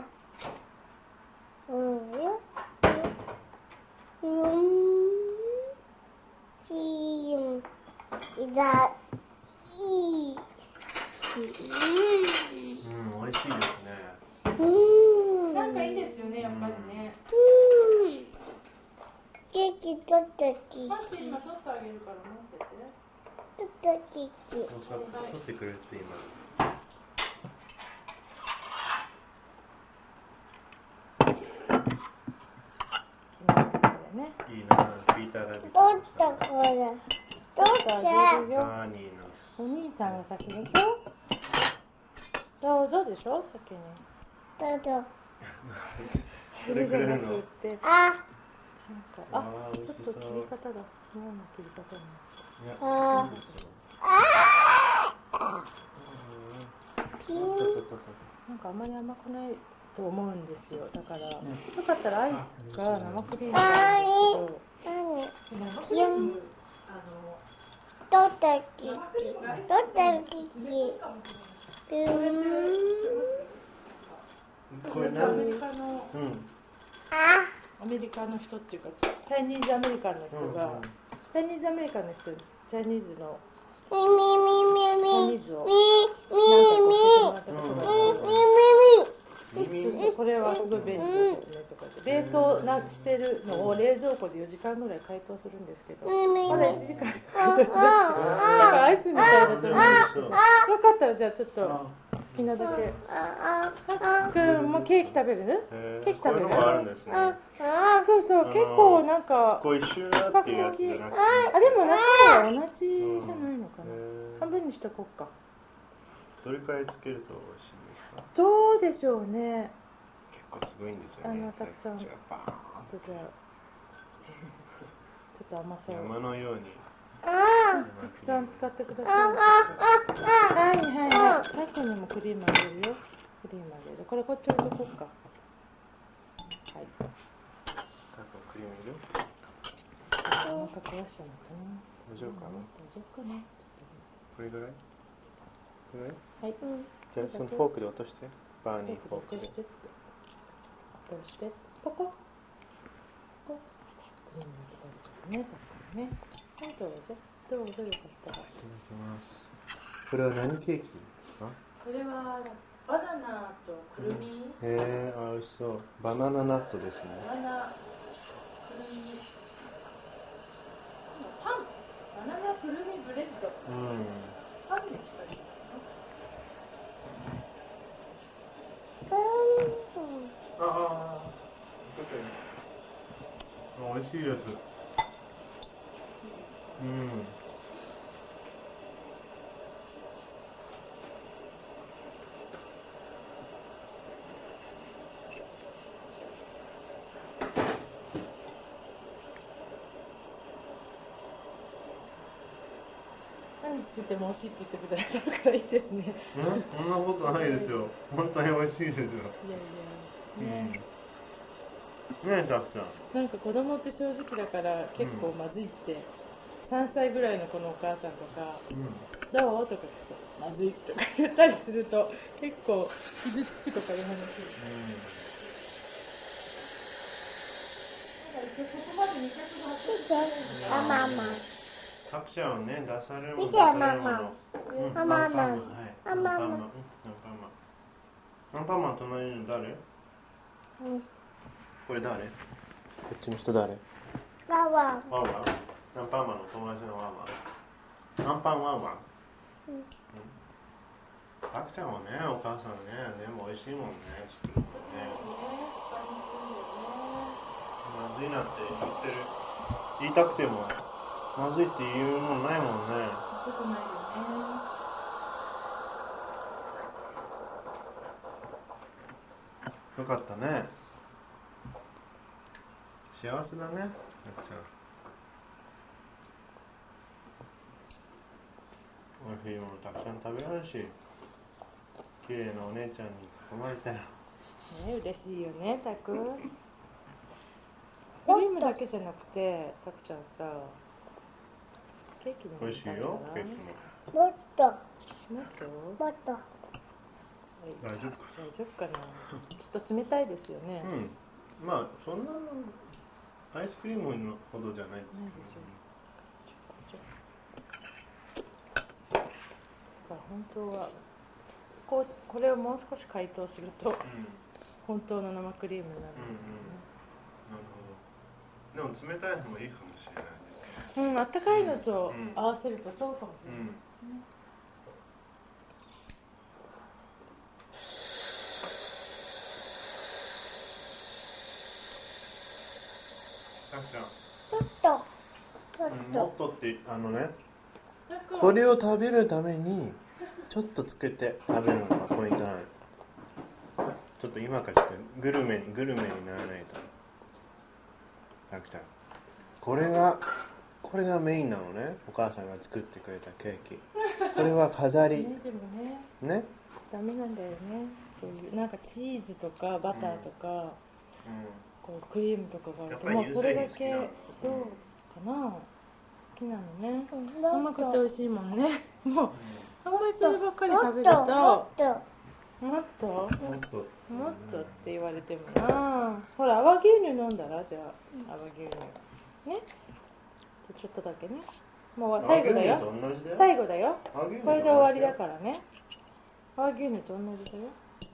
うんよ。うん。チーム。いざ。いい。 うん、美味しいですね。 うん。 なんかいいですよね、やっぱりね。 うん。ケーキ取ったき。 パッチ今取ってあげるから持ってて。 取ったき。 そうそう、取ってくれって今。いいな、ピーターラビット。 取ったから。取って。 バーニーの。 お兄さんが先でしょ？どうぞでしょ？先に。 どうぞ。 それくれるの？ あ。 なんか、あ、ちょっと切り方だ。今の切り方に。 あ。あ。ピン。 なんかあまり甘くないと思うんですよ。だから、よかったらアイスか生クリームがあるんですけど。生クリーム、あの。 取ったき。取ったき。 これ何？ アメリカの、 うん、 アメリカの人っていうかチャイニーズアメリカンの人が、うんうん、チャイニーズアメリカンの人チャイニーズのチャイニーズをなんかこう教えてもらったことがあって、これはすごい便利ですねとか冷凍なしてるのを冷蔵庫でよじかんぐらい解凍するんですけど、まだいちじかん解凍するんですけど、なんかアイスみたいだと思うんですけど、よかったらじゃあちょっと好きなだけ。もうケーキ食べる？ケーキ食べる？そうそう、結構なんかこう一周なっていうやつじゃなくて、 あ、でも中は同じじゃないのかな。半分にしとこうか。 どれくらいつけると美味しいんですか？ どうでしょうね。 結構すごいんですよね。 あのたくさん。あとじゃあちょっと甘さを。 山のように。 たくさん使ってください。はいはいはい。タコにもクリームあげるよ。クリームあげる。これこっち置いとこうか。はい。 タコクリみる？ なんか壊したのかな。 大丈夫かな？ 大丈夫かな。 これぐらい？これぐらい？ はい。 じゃあそのフォークで落として。バーニーフォークで。 落として。ポコ。ポコ。クリームが食べちゃうね。ね。はい、どうぞ。どうぞよかったら。いただきます。これは何ケーキですか？ これはバナナとくるみ。 へえ、美味しそう。バナナナットですね。 バナナ、くるみ。パン。バナナくるみブレッド。うん。パンに近い。 ああ、美味しいです。うん。 何作っても美味しいって言ってくれたからいいですね。 うん、そんなことないですよ。本当に美味しいですよ。いやいや、ね。 うん、ねえ、たくさん。 なんか子供って正直だから結構まずいって、うん、さんさいぐらいの子のお母さんとか、うん、どうとか聞くとまずいとか言ったりすると結構傷つくとかいう話。うん。ここまでにひゃくはちじゅうあ、ママ。 たくちゃんはね、出されるもの。 見て、ママ。 うん、 ママ。 はい、 ママ。 アンパンマン。アンパンマン隣にいるの誰？うん。これ誰？こっちの人誰？ ワンワン。 ワンワン？アンパンマンの友達のワンワン。アンパンワンワン。うん。たくちゃんはね、お母さんね、全部美味しいもんね、作るのね。まずいなって言ってる。言いたくてもまずいって言うもんないもんね。 よくないよね。 よかったね。幸せだね、たくちゃん。美味しいものたくさん食べられるし、綺麗なお姉ちゃんに囲まれたよ。ね、 嬉しいよね、たく。クリームだけじゃなくて、たくちゃんさ、ケーキも美味しいよ、ケーキも。もっと。 もっと。 もっと。 大丈夫か。 大丈夫かな。ちょっと冷たいですよね。 うん。まあそんなアイスクリームのほどじゃない。ないでしょ。本当はこうこれをもう少し解凍すると、うん、本当の生クリームになるんですよね。 なるほど。でも冷たいのもいいかもしれないですね。うん、あったかいのと合わせるとそうかもしれない。うんうんもっともっとってあのね、これを食べるためにちょっとつけて食べるのがポイントなの。ちょっと今からちょっとグルメにグルメにならないと。たくちゃん、これがこれがメインなのね。お母さんが作ってくれたケーキ。これは飾り。 ね、でもね。ね。ダメなんだよね。そういうなんかチーズとかバターとか。うんうん、こうクリームとかがあるともうそれだけそうかな、好きなのね。甘くて美味しいもんね。もうあんまりそればっかり食べるともっともっともっともっとって言われてもな。ほら泡牛乳飲んだら、じゃあ泡牛乳ね、ちょっとだけね。もう最後だよ、最後だよ、これで終わりだからね。泡牛乳と同じだよ。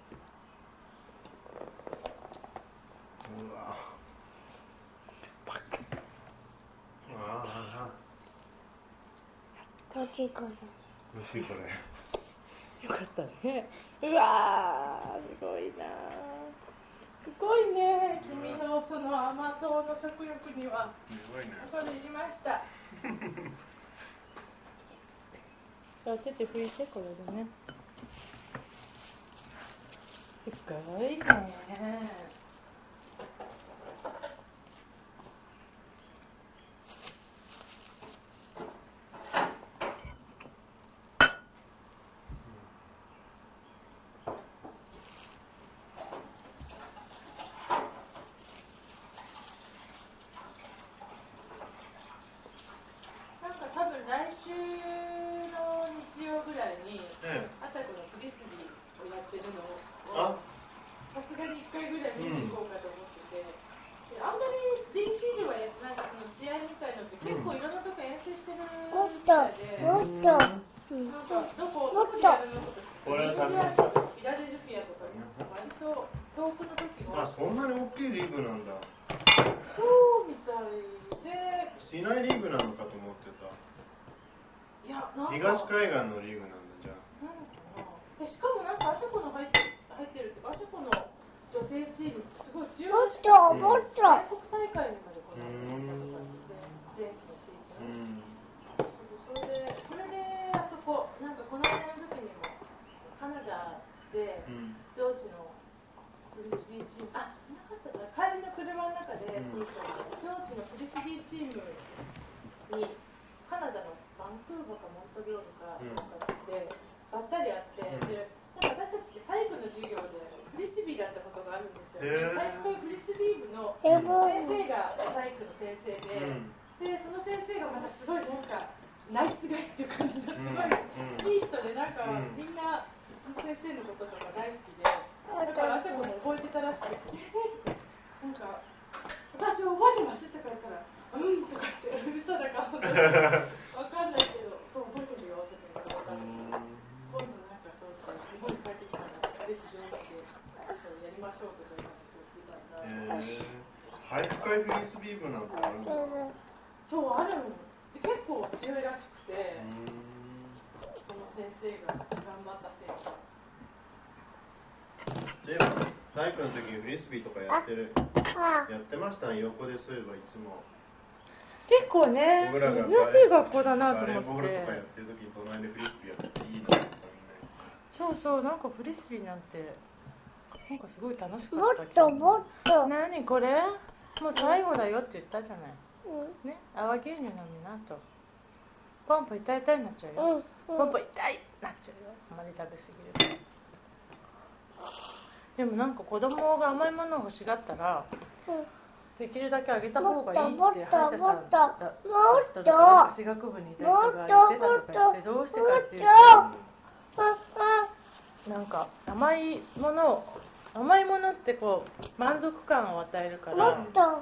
うわパック。ああ。 美味しいこれ。 美味しいこれ。 よかったね。うわー、すごいな。すごいね。君のその甘党の食欲には。すごいね。恐れ入りました。じゃあ手で拭いて、これでね。すごいね。 大リーグなのかと思ってた。 いや、なんか東海岸のリーグなんだじゃあ。 なのかな。でしかもなんかあちゃこの入って入ってるっていうか、あちゃこの女性チームってすごい強いらしくて、 もっと全国大会にまでこの間前期のシーズン。それでそれであそこなんかこの間の時にもカナダでジョージのフリスビーチーム、あ、なかったかな、帰りの車の中で、そうそうジョージのフリスビーチームにカナダのバンクーバーかモントリオールかなんかでばったり会って、でなんか私たちって体育の授業でフリスビーだったことがあるんですよ。体育会フリスビー部の先生が体育の先生で、でその先生がまたすごいなんかナイスガイっていう感じのすごいいい人で、なんかみんな先生のこととか大好きで、だからあちゃこも覚えてたらしくて、先生とかなんか私覚えてますって書いたらうんとかって嘘だか本当わかんないけど、そう覚えてるよって言ったら分かるから、今度なんかそうそう日本に帰ってきたらぜひ上手でそうやりましょうとかいう話をしてたんだ。 えー、体育会フリスビー部なんかあるんだ。 そうあるの。で結構強いらしくて、この先生が頑張ったせいか。 そういえば体育の時にフリスビーとかやってるやってましたね。横でそういえばいつも結構ね僕らが珍しい学校だなと思って。 バレーボールとかやってる時に隣でフリスビーやっていいなとかみんな。 そうそう、なんかフリスビーなんてなんかすごい楽しかもっったけど。 ともっと何これもう最後だよって言ったじゃない。 うんね、泡牛乳飲みなと。ポンポ痛い痛いになっちゃうよ。 うんポンポ痛いなっちゃうよ。あまり食べ過ぎると。でもなんか子供が甘いものを欲しがったら、できるだけあげた方がいいって歯医者さんだとか歯学部にいた人が言ってたとか言って、どうしてかっていうと、なんか甘いものを甘いものってこう満足感を与えるから、 もっと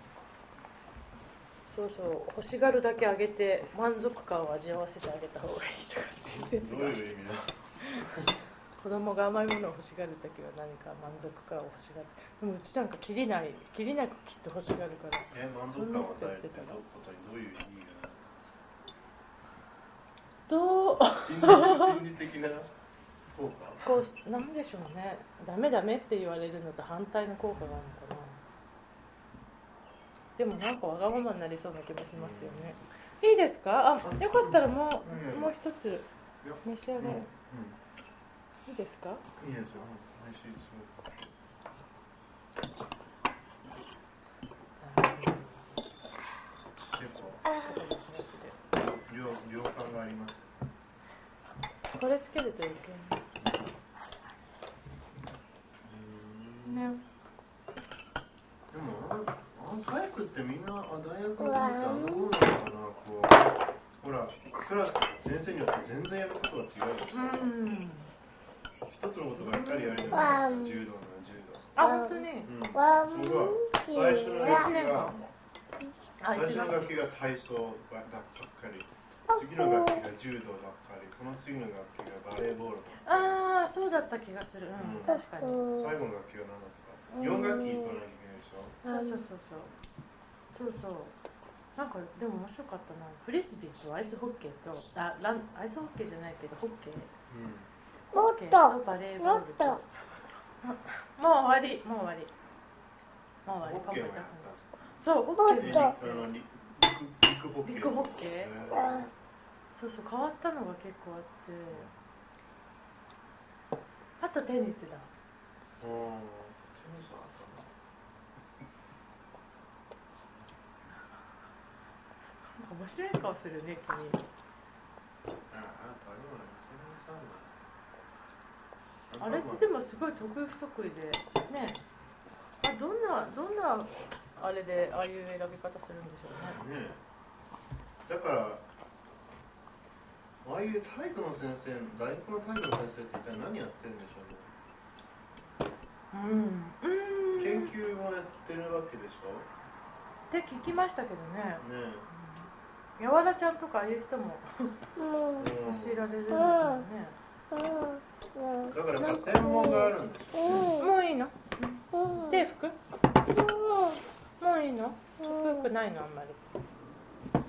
そうそう欲しがるだけあげて満足感を味わわせてあげた方がいいとかっていう説が。 どういう意味だ。 子供が甘いものを欲しがるときは何か満足感を欲しがる。でもうちなんか切りない切りなく切って欲しがるから。 え、満足感を与えるってことにどういう意味があるどう心理的な効果。 こうなんでしょうね。ダメダメって言われるのと反対の効果があるのかな。でもなんかわがままになりそうな気もしますよね。いいですか？あ、よかったらもう、うん、もう一つ召し上がる。うんうん、いいですか？ いいですよ。美味しいですよ。結構量量感があります。 これつけると余計に。ね。 でもあの体育ってみんなあ大学の時ってあんなもんなのかな。こうほらクラスとか先生によって全然やることが違うでしょ。うん。一つのことばっかりやるじゃないですか。柔道なら柔道。 あ、本当に。 うん。僕は最初の学期が最初の学期が体操ばっかり。次の学期が柔道ばっかり。その次の学期がバレーボールばっかり。 ああ、そうだった気がする。うん、確かに。 最後の学期が何だったか。よん学期取らなきゃいけないでしょ。 そうそうそうそう。そうそう。なんかでも面白かったな。フリスビーとアイスホッケーとあランアイスホッケーじゃないけどホッケー。うんもっとバレーボールともう終わりもう終わりもう終わり。 ホッケーもやったんですか？ そうホッケーあのリクホッケー。 リクホッケー。そうそう変わったのが結構あって、あとテニスだ。 テニスはあったな。 面白い顔するね君。 ああ食べ物にそんなにあれってでもすごい得意不得意でね。あどんなどんなあれでああいう選び方するんでしょうね。ねだからああいう体育の先生、大学の体育の先生って一体何やってるんでしょうね。 うんうん。 研究もやってるわけでしょ。 って聞きましたけどね。 ねえ。やわらちゃんとかああいう人も教えられるんですよね。 だからやっぱ専門があるんでしょ。 もういいの？手拭く？もういいの？拭くないのあんまり。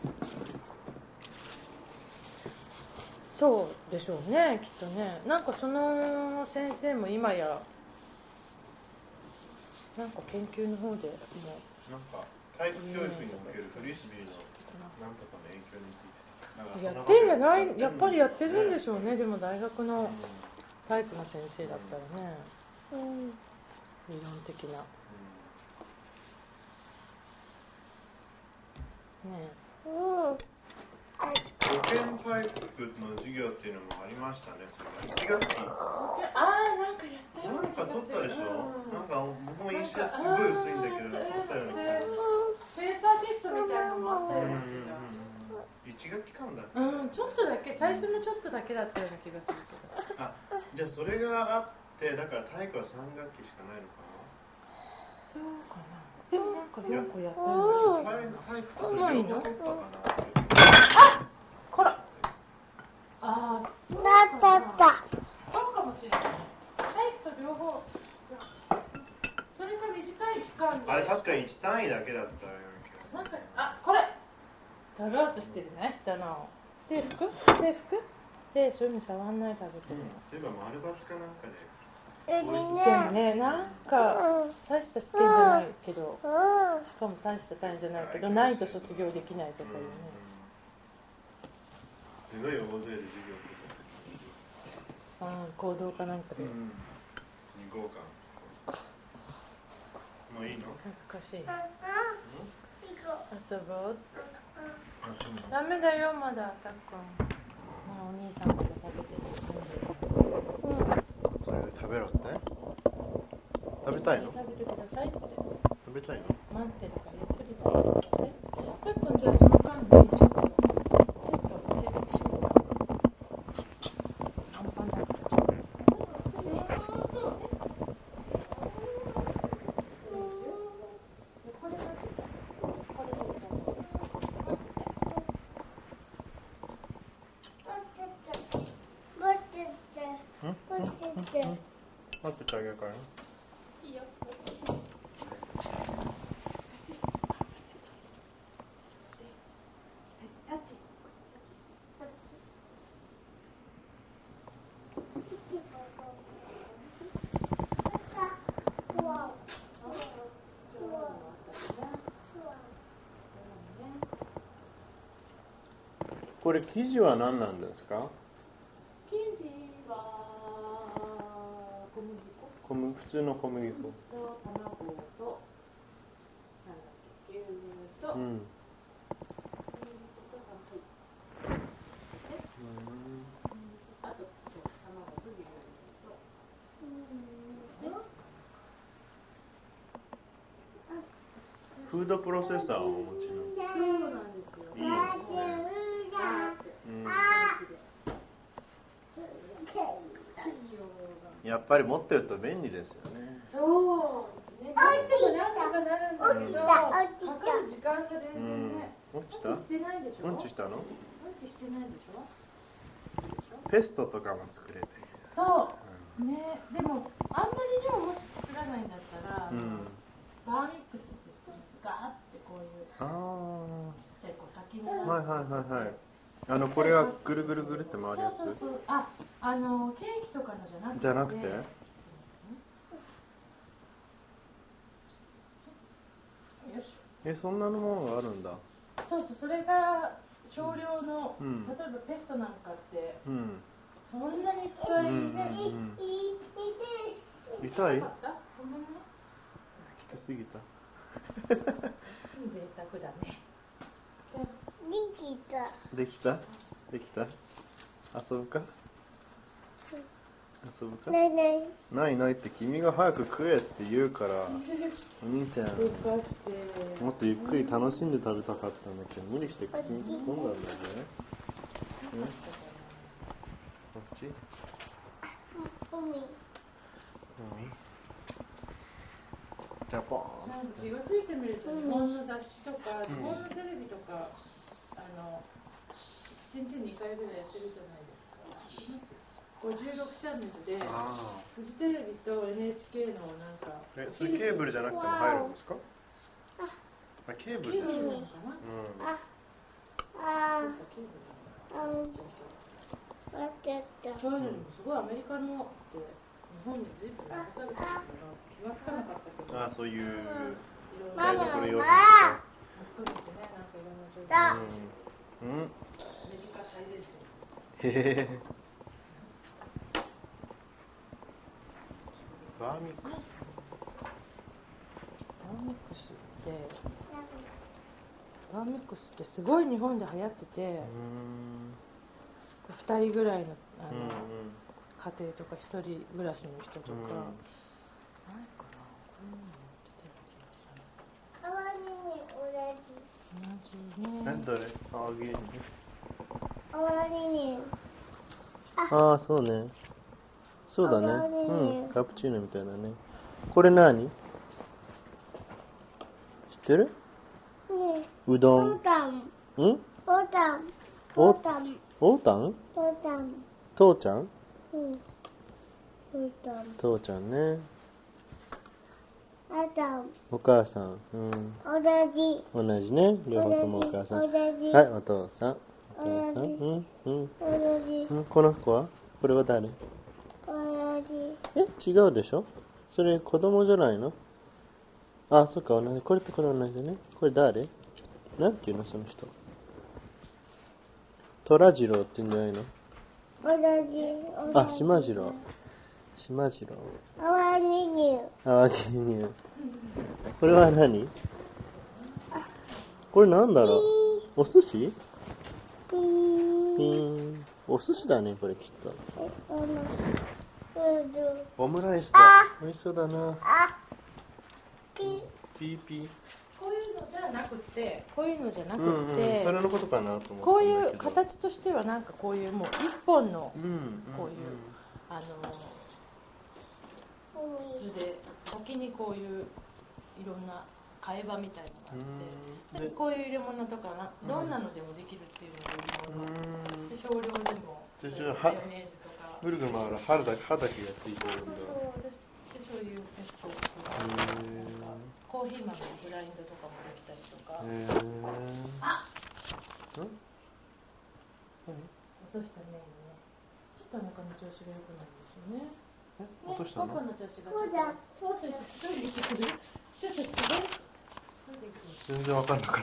そうでしょうね、きっとね。なんかその先生も今やなんか研究の方でもうなんか体育教育におけるフリスビーのなんとかの影響についてやってんじゃない、やっぱりやってるんでしょうね。でも大学の体育の先生だったらね、うん、理論的な、うん、ねえ、うん、 保健体育の授業っていうのもありましたね。それがいち学期。 ああ、なんかやったようなんか取ったでしょ、うん、なんか僕も印象すごい薄いんだけど取ったような気がする。 ペーパーテストみたいなのもあったような気が、 いち学期間だっけ、 うん、ちょっとだけ、最初のちょっとだけだったような気がするけど。 あ、じゃあそれがあってだから体育はさん学期しかないのかな。 そうかな。でもなんかよくやってるの。 体育とそれ両方取ったかな。 あ、こら。ああ、そうかな。そうかもしれない。体育と両方。それか短い期間で。 あれ確かいち単位だけだったような気がする。 なんか、あ、これ。取ろうとしてるね、人の。制服？制服？で、そういうの触んないであげてるの。 そういえば丸抜かなんかで。 でもね、なんか大した試験じゃないけど、しかも大した単位じゃないけど、ないと卒業できないとかいうね。 すごい大勢で授業とか。うん、行動かなんかで。 に号館。もういいの？ 恥ずかしい。遊ぼう。ダメだよ、まだ、たっくん。お兄さんまで食べてる。うん。 それで食べろって？食べたいの？ 食べてくださいって。 食べたいの？ 待ってるからゆっくり食べてください。たっくん、じゃあその間にちょっとちょっとチェックしようか。アンパンだから。 待っててあげるからね。 いいよ。タッチ。タッチ。 これ生地は何なんですか？ 生地は小麦粉。 小麦普通の小麦粉。 と卵となんだっけ、牛乳と。うん。あと卵と牛乳と。 フードプロセッサーをお持ちの。 そうなんですよ。 いいですね。うん、やっぱり持ってると便利ですよね。 そう。ね、入ってもなんとかなるんだけど、かかる時間が全然ね。 落ちた？ してないでしょ。 うんちしたの？ うんちしてないでしょ。 ペストとかも作れて。 そう。ね、でもあんまり量もし作らないんだったら、うん、バーミックスってしてガーってこういうちっちゃいこう先のはいはいはいはい。あのこれはぐるぐるぐるって回るやつ。 そうそうそう。あ、あのケーキとかのじゃなくて。 じゃなくて？え、そんなのものがあるんだ。 そうそう、それが少量の、うん、例えばペストなんかって、うん、そんなにいっぱいね、うんうんうん、 痛い？ごめんね。きつすぎた。 贅沢だね。 できた。 できた？できた？遊ぶか？遊ぶか？ ないない。 ないないって君が早く食えって言うから、お兄ちゃんもっとゆっくり楽しんで食べたかったんだけど、無理して口に突っ込んだんだよね。うん、こっち？ 海。 海？ジャポン。 なんか気がついてみると、日本の雑誌とか、日本のテレビとか、あのいちにちににかいぐらいやってるじゃないですか。ごじゅうろくチャンネルでフジテレビと エヌエイチケー のなんかえ、それケーブルじゃなくても入るんですか？あ、ケーブルでしょ。 ケーブルなのかな？ ああ。 ケーブル。 わかったそういうのにもすごいアメリカのって日本でずいぶん流されてるから気がつかなかったけど。 ああ、そういう。 ママこれよ。 ほっといてね、なんかいろんな情報。 うん。うん。 アメリカ最前線。 へへ。バーミクス。 バーミクスってバーミクスってすごい日本で流行ってて、ふたりぐらいのあの、うんうん、家庭とかひとり暮らしの人とか、うん、ないかな、こういうの出てる気がする。 あわにに同じ。 同じね。 何どれ？あわぎに。 あわにに。 ああ、そうね。そうだね。うん、カプチーノみたいだね。これ何？知ってる？うどん。 おたん。 ん？ おたん。 おおたん。 おたん？ おたん。 父ちゃん？ うん。おたん。 父ちゃんね。 おたん。 お母さん。うん。 同じ。 同じね。両方ともお母さん。 同じ。 はい、お父さん。お父さん。うん、うん。 同じ。 うん、この子は？これは誰？ 同じ。 え、違うでしょ？それ子供じゃないの？あ、そっか、同じ。これとこれ同じね。これ誰？なんていうの、その人。虎次郎って言うんじゃないの？ 同じ。 あ、島次郎。島次郎。 あわにに。 あわぎに。これは何？これなんだろう？お寿司？ ピーン。お寿司だね、これきっと。オムライスだ。美味しそうだな。 ピー。 ピーピー。 こういうのじゃなくて、こういうのじゃなくて、 うんうん、それのことかなと思って。 こういう形としてはなんかこういうもう一本の、 うんうんうん、 こういうあの筒で先にこういういろんな替え刃みたいなのがあって、でこういう入れ物とかな、どんなのでもできるっていうのが入れ物で、少量でもマヨネーズとかぐるぐる回る歯だけがついてるんだ。 でそういうペストとかコーヒー豆のブラインドとかもできたりとか。 へー。 あん？ 落としたね、今ね。ちょっとお腹の調子が良くないんですよね。 え、落としたの？ パパの調子がちょっと、ちょっとトイレ行ってくる？ちょっと失礼。 全然わかんなかった。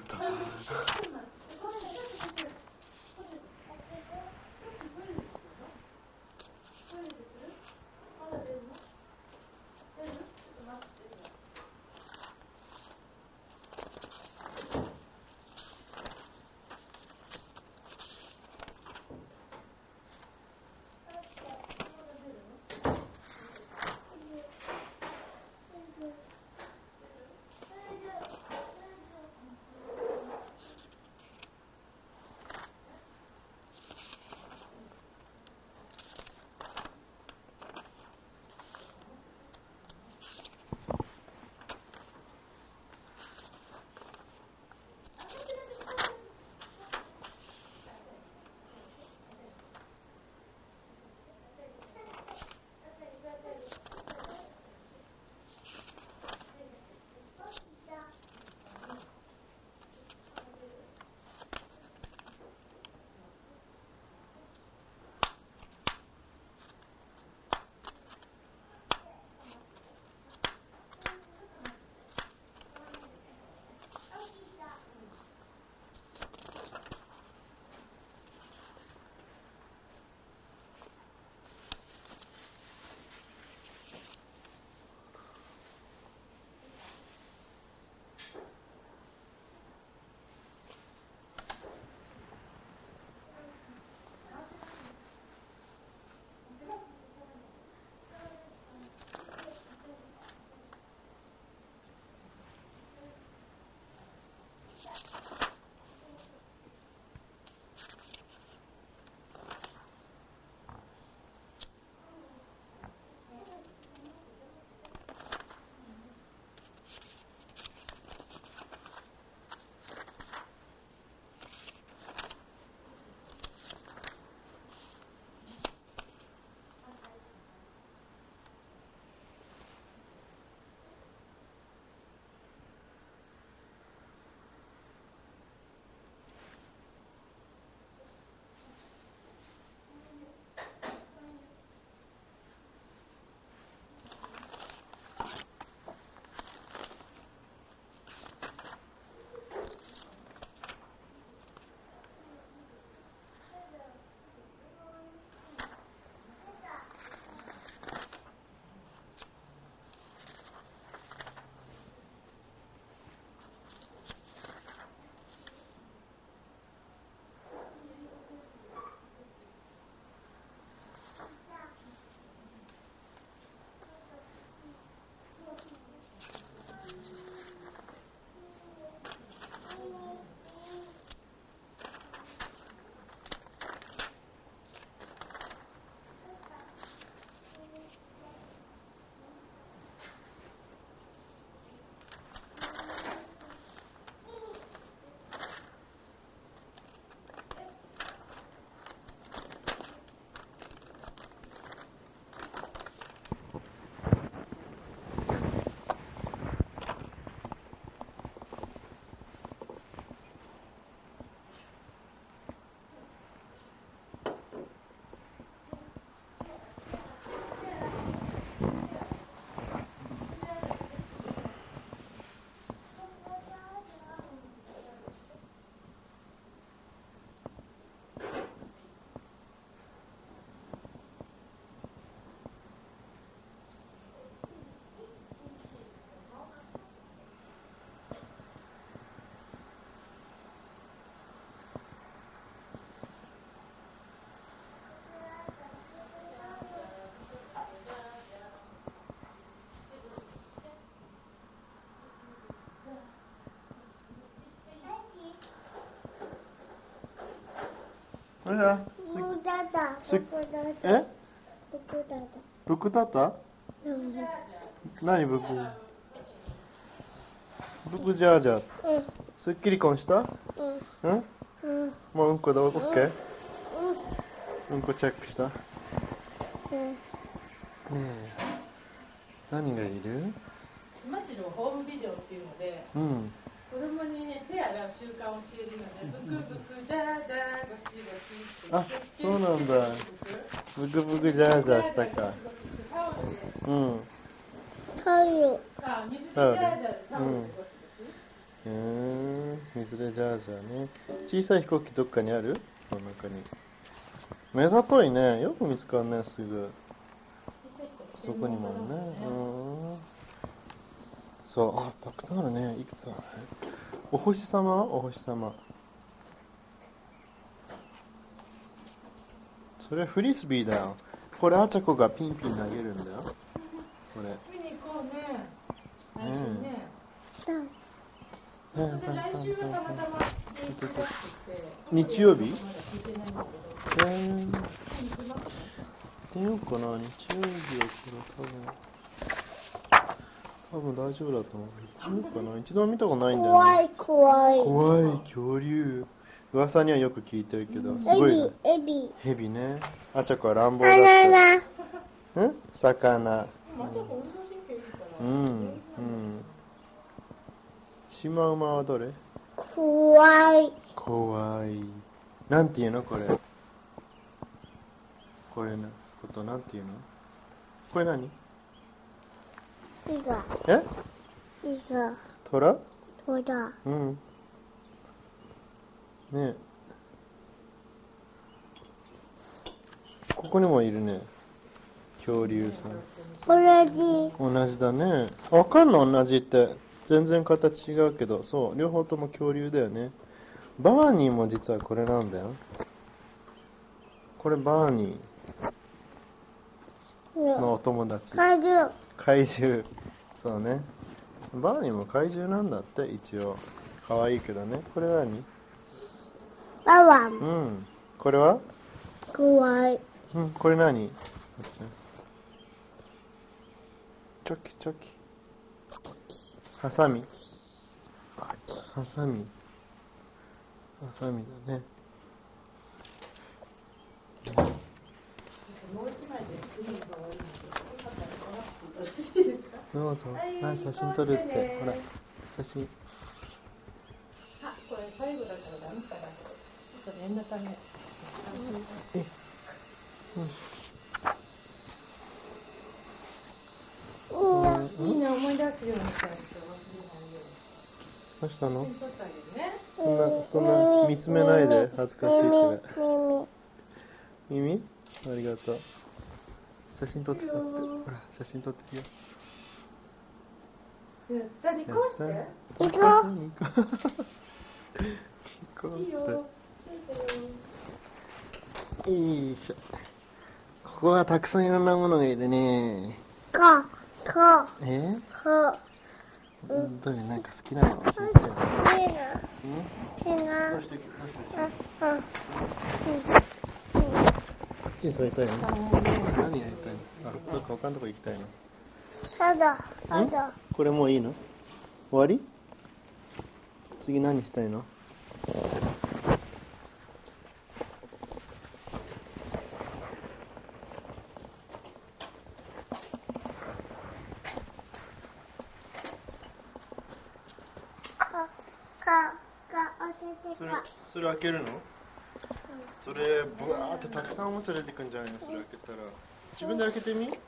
これはブクダダ。 すブクダダ。 えブクダダ。 ブクタタうん。 何ブクブクジャージャーすっきり婚したうん。 うんうん。 もううんこだ OK? うん。 うんこチェックしたねうん。 え何がいる島地のホームビデオっていうのでうん子供にね手洗う習慣を教えるのでブクブクジャージャーゴシゴシってあそうなんだブクブクジャージャーしたかタオルでうんタオル。 あ水でジャージャーでタオルでゴシゴシへえ水でジャージャーね小さい飛行機どっかにあるこの中に目ざといねよく見つかんねすぐそこにもあるねうんそうあたくさんあるねいくつあるねお星様はお星様それフリスビーだよこれあちゃこがピンピン投げるんだよこれ見に行こうね来週ねうん。 そうそれで来週はたまたま練習らしくて日曜日まだ聞いてないんだけどえー、 見に行きます出ようかな日曜日はこれ多分多分大丈夫だと思う行ってみようかな一度も見たことないんだよね怖い怖い。 怖い恐竜噂にはよく聞いてるけどすエごいねビ、エビ。 ヘビねあちゃこは乱暴だっバナたナ。 うん魚また運動神経いいからうんうんシマウマはどれ怖い。 怖いなんていうのこれこれのことなんていうのこれ何イガ。 えイガ。 トラトラ。 うんねえここにもいるね恐竜さん同じ。 同じだねわかんの同じって全然形違うけどそう両方とも恐竜だよねバーニーも実はこれなんだよこれバーニーのお友達怪獣。 怪獣そうねバーニーも怪獣なんだって一応可愛いけどねこれは何ワンワン。 うんこれは怖い。 うんこれ何チョキチョキハサミハサミハサミだねもう一枚で海の方がいいんですよ。よかったら撮らせていただいていいですか。 どうぞはい写真撮るってほら写真あ、これ最後だからダメかな。ちょっと念のため。 うん。 みんな思い出すようにしたら忘れないよどうしたのうに。写真撮ってあげるね。 そんなそんな見つめないで恥ずかしいから耳。 耳ありがとう写真撮って撮ってほら写真撮ってるよ絶対にこうして。 やった行こう。 行こう行こいいよ。 ういいしょここはたくさんいろんなものがいるねこ、こ、 えこ。 どれなんか好きなの教えてよいいな。 うんいいな。 どうしてどうしてうん。うん。 こっちに座りたいの何やりたいのあ、どっか他のとこ行きたいのただ、ただ。 これもういいの終わり次何したいのか、か、か、教えてそれか。 それ開けるのそれブワーってたくさんおもちゃ出てくんじゃないのそれ開けたら自分で開けてみ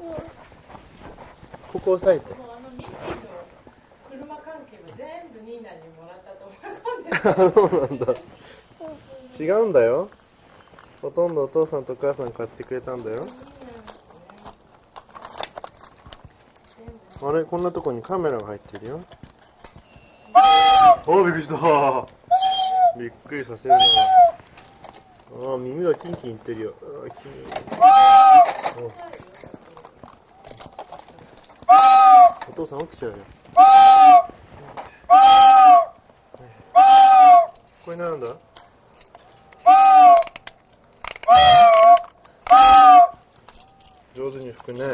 ここ押さえてもうあのミッキーの車関係は全部ニーナにもらったと思い込んでる。 そうなんだ違うんだよほとんどお父さんとお母さん買ってくれたんだよあれこんなとこにカメラが入ってるよおーびっくりしたびっくりさせるなああ耳がキンキンいってるよあーキンおお父さん起きちゃうよこれなんだ服ね。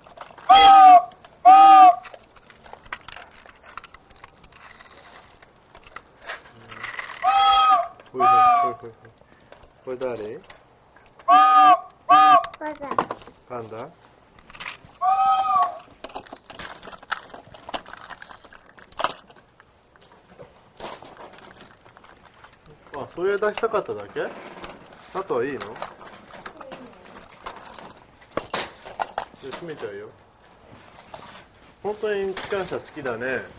ほいほいほいほい。これ誰？ パンダ。 パンダ？あ、それ出したかっただけ？あとはいいの？じゃあ閉めちゃうよ。本当に機関車好きだね。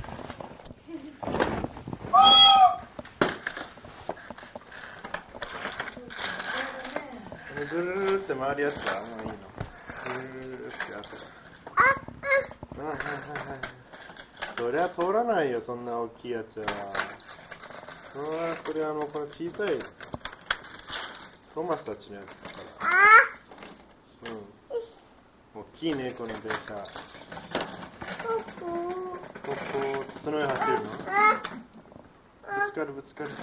ぐるるるって回るやつはもういいの。ぐるるるってやつ。あ、はいはいはい。そりゃ通らないよ、そんな大きいやつは。それはそれはもうこの小さいトマスたちのやつだから。うん。大きいね、この電車。ここ、その上走るの？ぶつかるぶつかる。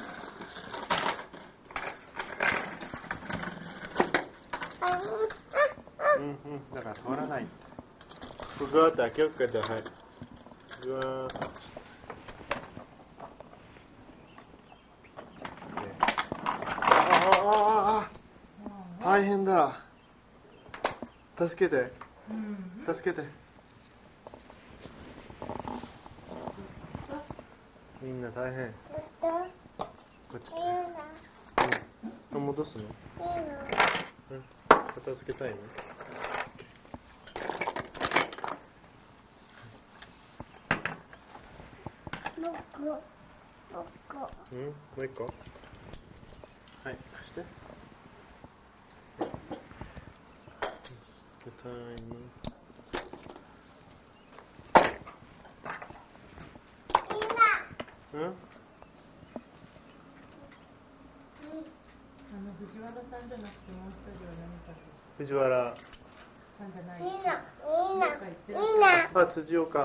うんうん、だから通らない。ここが開けようか、じゃあ、はい。うわー。ああああ、大変だ。助けて。助けて。みんな大変。こっち。うん。戻すの？うん。片付けたいの？うん、もう一個。はい、貸して。つけたいの。うん？ あの藤原さんじゃなくてもう一人は何さんですか？ 藤原さんじゃない。 みんな、みんな、みんな。 あ、辻岡。